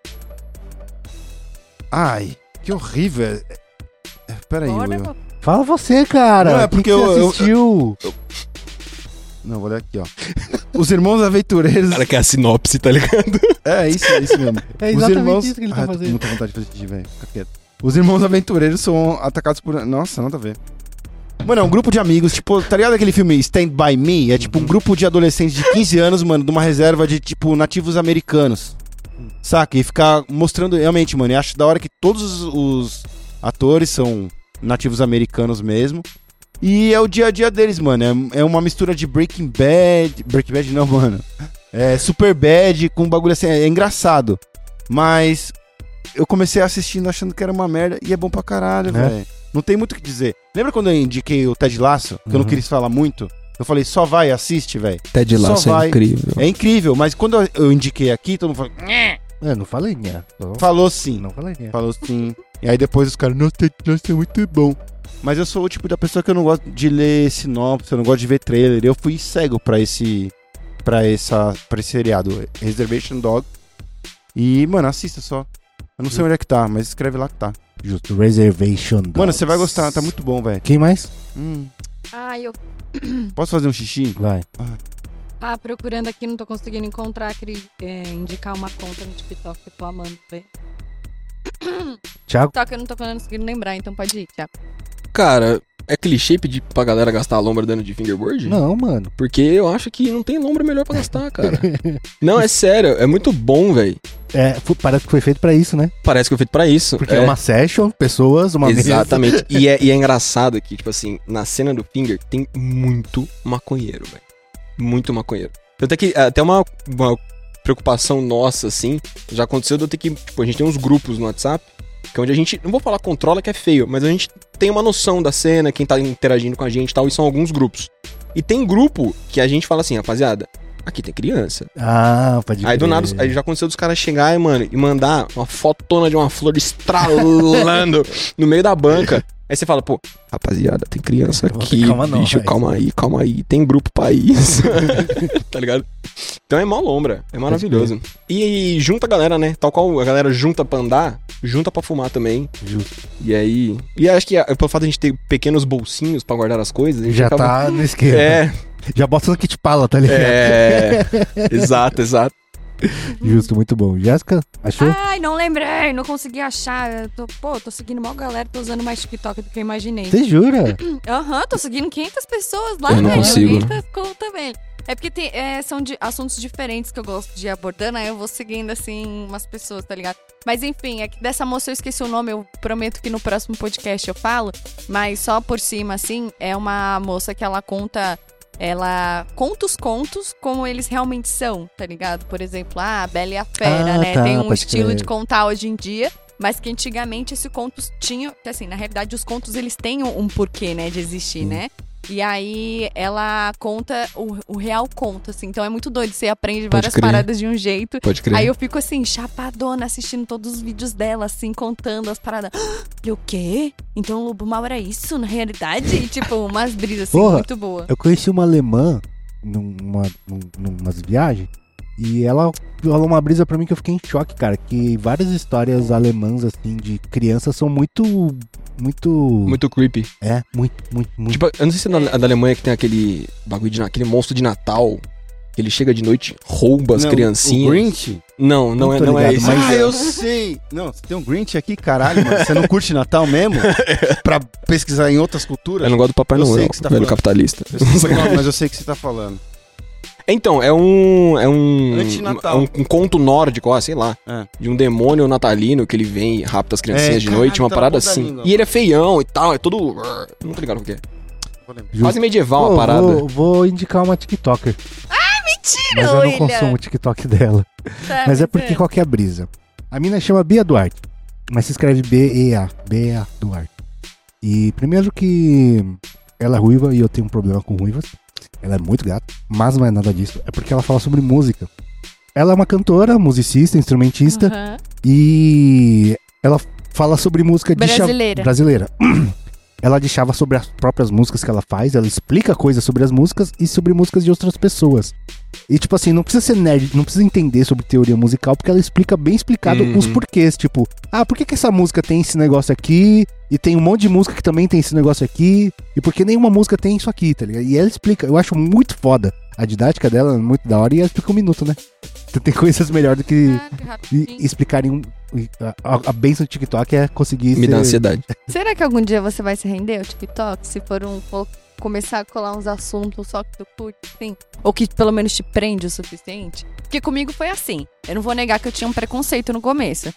Ai, que horrível. É... é, Pera aí, Bora, Will. Fala você, cara. Não, é O que porque que você eu- eu- assistiu? Não, vou ler aqui, ó. Os Irmãos Aventureiros... O cara quer a sinopse, tá ligado? É, isso, é isso mesmo. É Os exatamente irmãos... isso que ele ah, tá eu tô com fazendo. muita vontade de fazer xixi, velho. Fica quieto. Os Irmãos Aventureiros são atacados por... Nossa, nada a ver. Mano, é um grupo de amigos, tipo, tá ligado aquele filme Stand By Me? É tipo um grupo de adolescentes de quinze anos, mano, de uma reserva de, tipo, nativos americanos. Saca? E ficar mostrando, realmente, mano, eu acho da hora que todos os, os atores são nativos americanos mesmo. E é o dia a dia deles, mano. É, é uma mistura de Breaking Bad... Breaking Bad não, mano. É Super Bad com um bagulho assim, é engraçado. Mas eu comecei assistindo achando que era uma merda e é bom pra caralho, É? velho. Não tem muito o que dizer. Lembra quando eu indiquei o Ted Lasso? Que eu não Uhum. queria falar muito? Eu falei, só vai, assiste, velho. Ted Só Lasso vai. é incrível. É incrível, mas quando eu- eu indiquei aqui, todo mundo falou, É, não falei, né? Não, falou sim. não falei, né? Falou sim. E aí depois os caras, nossa, Ted Lasso é muito bom. Mas eu sou o tipo da pessoa que eu não gosto de ler sinopse, eu não gosto de ver trailer. Eu fui cego pra esse, pra essa, pra esse seriado, Reservation Dog. E, mano, assista só. Eu não sei onde é que tá, mas escreve lá que tá. Justo, Reservation Dogs. Mano, você vai gostar, tá muito bom, velho. Quem mais? Hum, Ai, eu posso fazer um xixi? Vai. tava procurando aqui, não tô conseguindo encontrar, queria é, indicar uma conta no TikTok que eu tô amando, velho. Thiago? Só que eu não tô conseguindo lembrar, então pode ir, Thiago. Cara, é clichê pedir pra galera gastar a lombra dando de fingerboard? Não, mano. Porque eu acho que não tem lombra melhor pra gastar, cara. Não, é sério, é muito bom, velho. É, fu- parece que foi feito pra isso, né? Parece que foi feito pra isso. Porque é, uma session, pessoas, uma Exatamente. E é, e é engraçado que, tipo assim, na cena do Finger tem muito maconheiro, velho. Muito maconheiro. Tanto é que até uma, uma preocupação nossa, assim, já aconteceu de eu ter que. Tipo, a gente tem uns grupos no WhatsApp, que é onde a gente. Não vou falar controla, que é feio, mas a gente tem uma noção da cena, quem tá interagindo com a gente e tal, e são alguns grupos. E tem grupo que a gente fala assim, rapaziada, aqui tem criança. Ah, pode Aí do crer. nada, aí já aconteceu dos caras chegarem, mano, e mandar uma fotona de uma flor estralando no meio da banca. Aí você fala, pô, rapaziada, tem criança aqui, Calma não, bicho, rapaz. calma aí, calma aí, tem grupo pra isso. Tá ligado? Então é mó lombra, é maravilhoso. E, junta a galera, né? Tal qual a galera junta pra andar, junta pra fumar também. Justo. E aí... E acho que pelo fato de a gente ter pequenos bolsinhos pra guardar as coisas, a gente Já acaba... tá no esquema. É, Já bota no kit pala, tá ligado? é... exato, exato. Justo, muito bom. Jéssica, achou? Ai, não lembrei, não consegui achar. Eu tô, pô, tô seguindo mal galera, tô usando mais TikTok do que eu imaginei. Você jura? Aham, tô seguindo quinhentas pessoas lá, Eu não velho. consigo. quinhentas conta, velho. É porque tem, é, são de assuntos diferentes que eu gosto de ir abordando, aí eu vou seguindo, assim, umas pessoas, tá ligado? Mas enfim, é que dessa moça eu esqueci o nome, eu prometo que no próximo podcast eu falo, mas só por cima, assim, é uma moça que ela conta... Ela conta os contos como eles realmente são, tá ligado? Por exemplo, ah, a Bela e a Fera, Ah, né? tá, Tem um pode estilo crer. de contar hoje em dia, mas que antigamente esse contos tinha... Que assim, na realidade, os contos, eles têm um, um porquê, né, de existir, Sim. né? E aí, ela conta o, o real conto, assim. Então é muito doido, você aprende Pode várias crer. paradas de um jeito. Pode crer. Aí eu fico assim, chapadona, assistindo todos os vídeos dela, assim, contando as paradas. E o quê? Então o Lobo Mal era isso, na realidade? E, tipo, umas brisas, assim, Porra. muito boa. Eu conheci uma alemã numa, num- numas viagens E ela falou uma brisa pra mim que eu fiquei em choque, cara. Que várias histórias alemãs, assim, de crianças são muito... Muito... Muito creepy. É, muito, muito, muito. Tipo, eu não sei se é na, da Alemanha que tem aquele bagulho de... aquele monstro de Natal, que ele chega de noite, rouba as Não, criancinhas. O Grinch? Não, não, Não é, tô não é ligado, isso. mas- Ah, eu sei. Não, você tem um Grinch aqui, caralho, mano. Você não curte Natal mesmo? Pra pesquisar em outras culturas? Eu não gosto do Papai Eu Noel, sei que você tá velho falando. capitalista. Eu sei o nome, mas eu sei o que você tá falando. Então, é um. É um. Antinatal. É um, um conto nórdico, ó, sei lá. É. De um demônio natalino que ele vem e rapta as criancinhas É, de caralho, noite, uma tá na parada ponta da assim. língua. E ele é feião e tal, é todo. Não tô ligado o que é. Vou lembrar. Justo. Quase medieval Pô, a parada. Vou, vou indicar uma TikToker. Mentira, Mas eu não William. consumo o TikTok dela. Tá, Mas é porque qual que é a brisa? A mina chama Bia Duarte. Mas se escreve B E A. B E A Duarte. E primeiro que ela é ruiva e eu tenho um problema com ruivas. Ela é muito gata. Mas não é nada disso. É porque ela fala sobre música. Ela é uma cantora, musicista, instrumentista. Aham. E ela fala sobre música de cha- Brasileira. brasileira. Ela deixava sobre as próprias músicas que ela faz, ela explica coisas sobre as músicas e sobre músicas de outras pessoas. E tipo assim, não precisa ser nerd, não precisa entender sobre teoria musical, porque ela explica bem explicado Uhum. os porquês, tipo, ah, por que que essa música tem esse negócio aqui, e tem um monte de música que também tem esse negócio aqui, e por que nenhuma música tem isso aqui, tá ligado? E ela explica, eu acho muito foda. A didática dela é muito da hora e ela explica um minuto, né? Então tem coisas melhor do que Ah, que e- rapidinho. explicarem um, a, a, a benção do TikTok é conseguir Me dá ser- ansiedade. Será que algum dia você vai se render ao TikTok? Se for um for começar a colar uns assuntos só que tu curte, assim? Ou que pelo menos te prende o suficiente? Porque comigo foi assim. Eu não vou negar que eu tinha um preconceito no começo.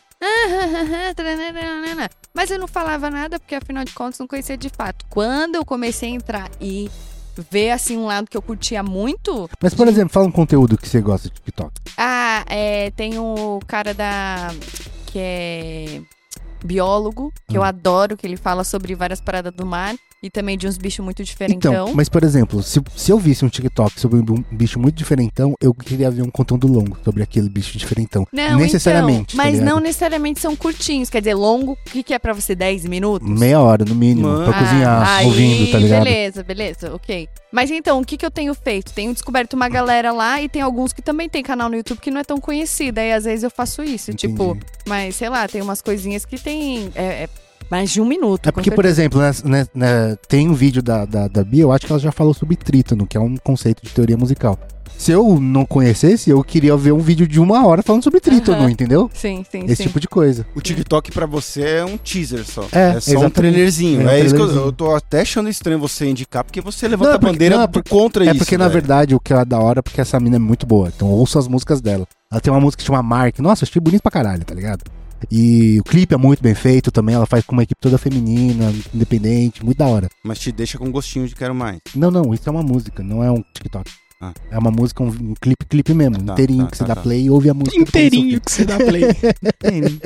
Mas eu não falava nada porque afinal de contas não conhecia de fato. Quando eu comecei a entrar e ver assim um lado que eu curtia muito, Mas, por exemplo, fala um conteúdo que você gosta de TikTok. ah, é, tem o cara da. Que é biólogo, que eu Hum. adoro, que ele fala sobre várias paradas do mar e também de uns bichos muito diferentão. Então, mas, por exemplo, se, se eu visse um TikTok sobre um bicho muito diferentão, eu queria ver um conteúdo longo sobre aquele bicho diferentão. Não, necessariamente. então, tá mas ligado? não necessariamente são curtinhos. Quer dizer, longo, o que, que é pra você? dez minutos? Meia hora, no mínimo, Mano. pra cozinhar, aí, ouvindo, tá ligado? Beleza, beleza, ok. Mas então, o que, que eu tenho feito? Tenho descoberto uma galera lá e tem alguns que também tem canal no YouTube que não é tão conhecido. Aí às vezes eu faço isso, Entendi. tipo, mas sei lá, tem umas coisinhas que tem é, é mais de um minuto. É com porque, por certeza. exemplo, né, né, né, tem um vídeo da, da, da Bia, eu acho que ela já falou sobre trítono, que é um conceito de teoria musical. Se eu não conhecesse, eu queria ver um vídeo de uma hora falando sobre trítono, Aham. entendeu? Sim, sim, Esse sim. tipo de coisa. O TikTok pra você é um teaser só. É, É só exatamente. um trailerzinho. É um É, isso que eu, trailerzinho. eu tô até achando estranho você indicar, porque você levanta Não, a porque- bandeira não, do porque- contra É isso. porque, na velho. verdade, o que é da hora é porque essa mina é muito boa. Então, ouça as músicas dela. Ela tem uma música que chama Mark. Nossa, achei bonito pra caralho, tá ligado? E o clipe é muito bem feito também. Ela faz com uma equipe toda feminina, independente, muito da hora. Mas te deixa com gostinho de quero mais. Não, não, isso é uma música, não é um TikTok. Ah. É uma música, um, um clipe, clipe mesmo, Tá, inteirinho, tá, que você tá, dá tá. play e ouve a música. do começo ao Inteirinho que você dá play. fim.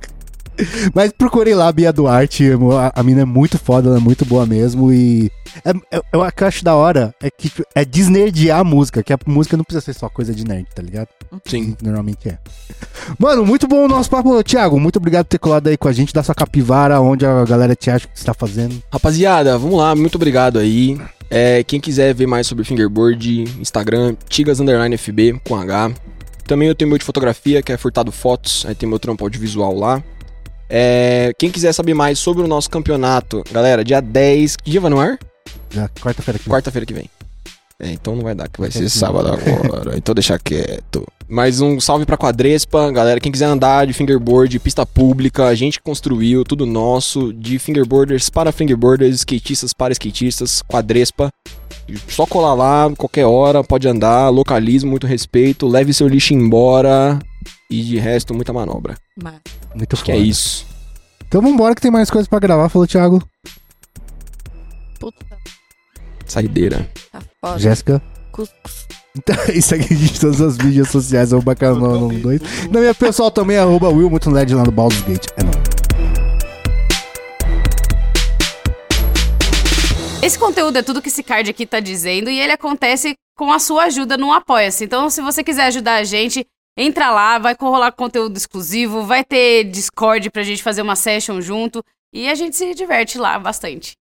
Mas procurei lá a Bia Duarte, a, a mina é muito foda, ela é muito boa mesmo. E é, é, eu, o que eu acho da hora é que tipo, é desnerdear a música, que a música não precisa ser só coisa de nerd, tá ligado? Sim. Que normalmente é. Mano, muito bom o nosso papo. Thiago, muito obrigado por ter colado aí com a gente, da sua capivara, onde a galera te acha que você tá fazendo. Rapaziada, vamos lá, muito obrigado aí. É, quem quiser ver mais sobre fingerboard, Instagram, Tigas underline F B com H. Também eu tenho meu de fotografia, que é Furtado Fotos, aí tem meu trampo audiovisual lá. É, quem quiser saber mais sobre o nosso campeonato, galera, dia dez, que dia vai no ar? Já quarta-feira aqui. Quarta-feira que vem. É, então não vai dar, que vai ser É, sábado agora, então deixa quieto. Mais um salve pra Quadrespa, galera, quem quiser andar de fingerboard, pista pública, a gente construiu, tudo nosso, de fingerboarders para fingerboarders, skatistas para skatistas, Quadrespa. Só colar lá, qualquer hora, pode andar, localismo, muito respeito, leve seu lixo embora e de resto, muita manobra. Mas, Muito Acho que é foda. isso. Então vambora que tem mais coisas pra gravar, falou Thiago. puta, Saideira. tá foda. Jéssica. Cus- Então, isso aqui de todas as mídias sociais, arroba canal dois. Na minha pessoal também, arroba Will, muito L E D lá no Baldur's Gate. É nóis. Esse conteúdo é tudo que esse card aqui tá dizendo e ele acontece com a sua ajuda no Apoia-se. Então, se você quiser ajudar a gente, entra lá, vai rolar conteúdo exclusivo, vai ter Discord pra gente fazer uma session junto e a gente se diverte lá bastante.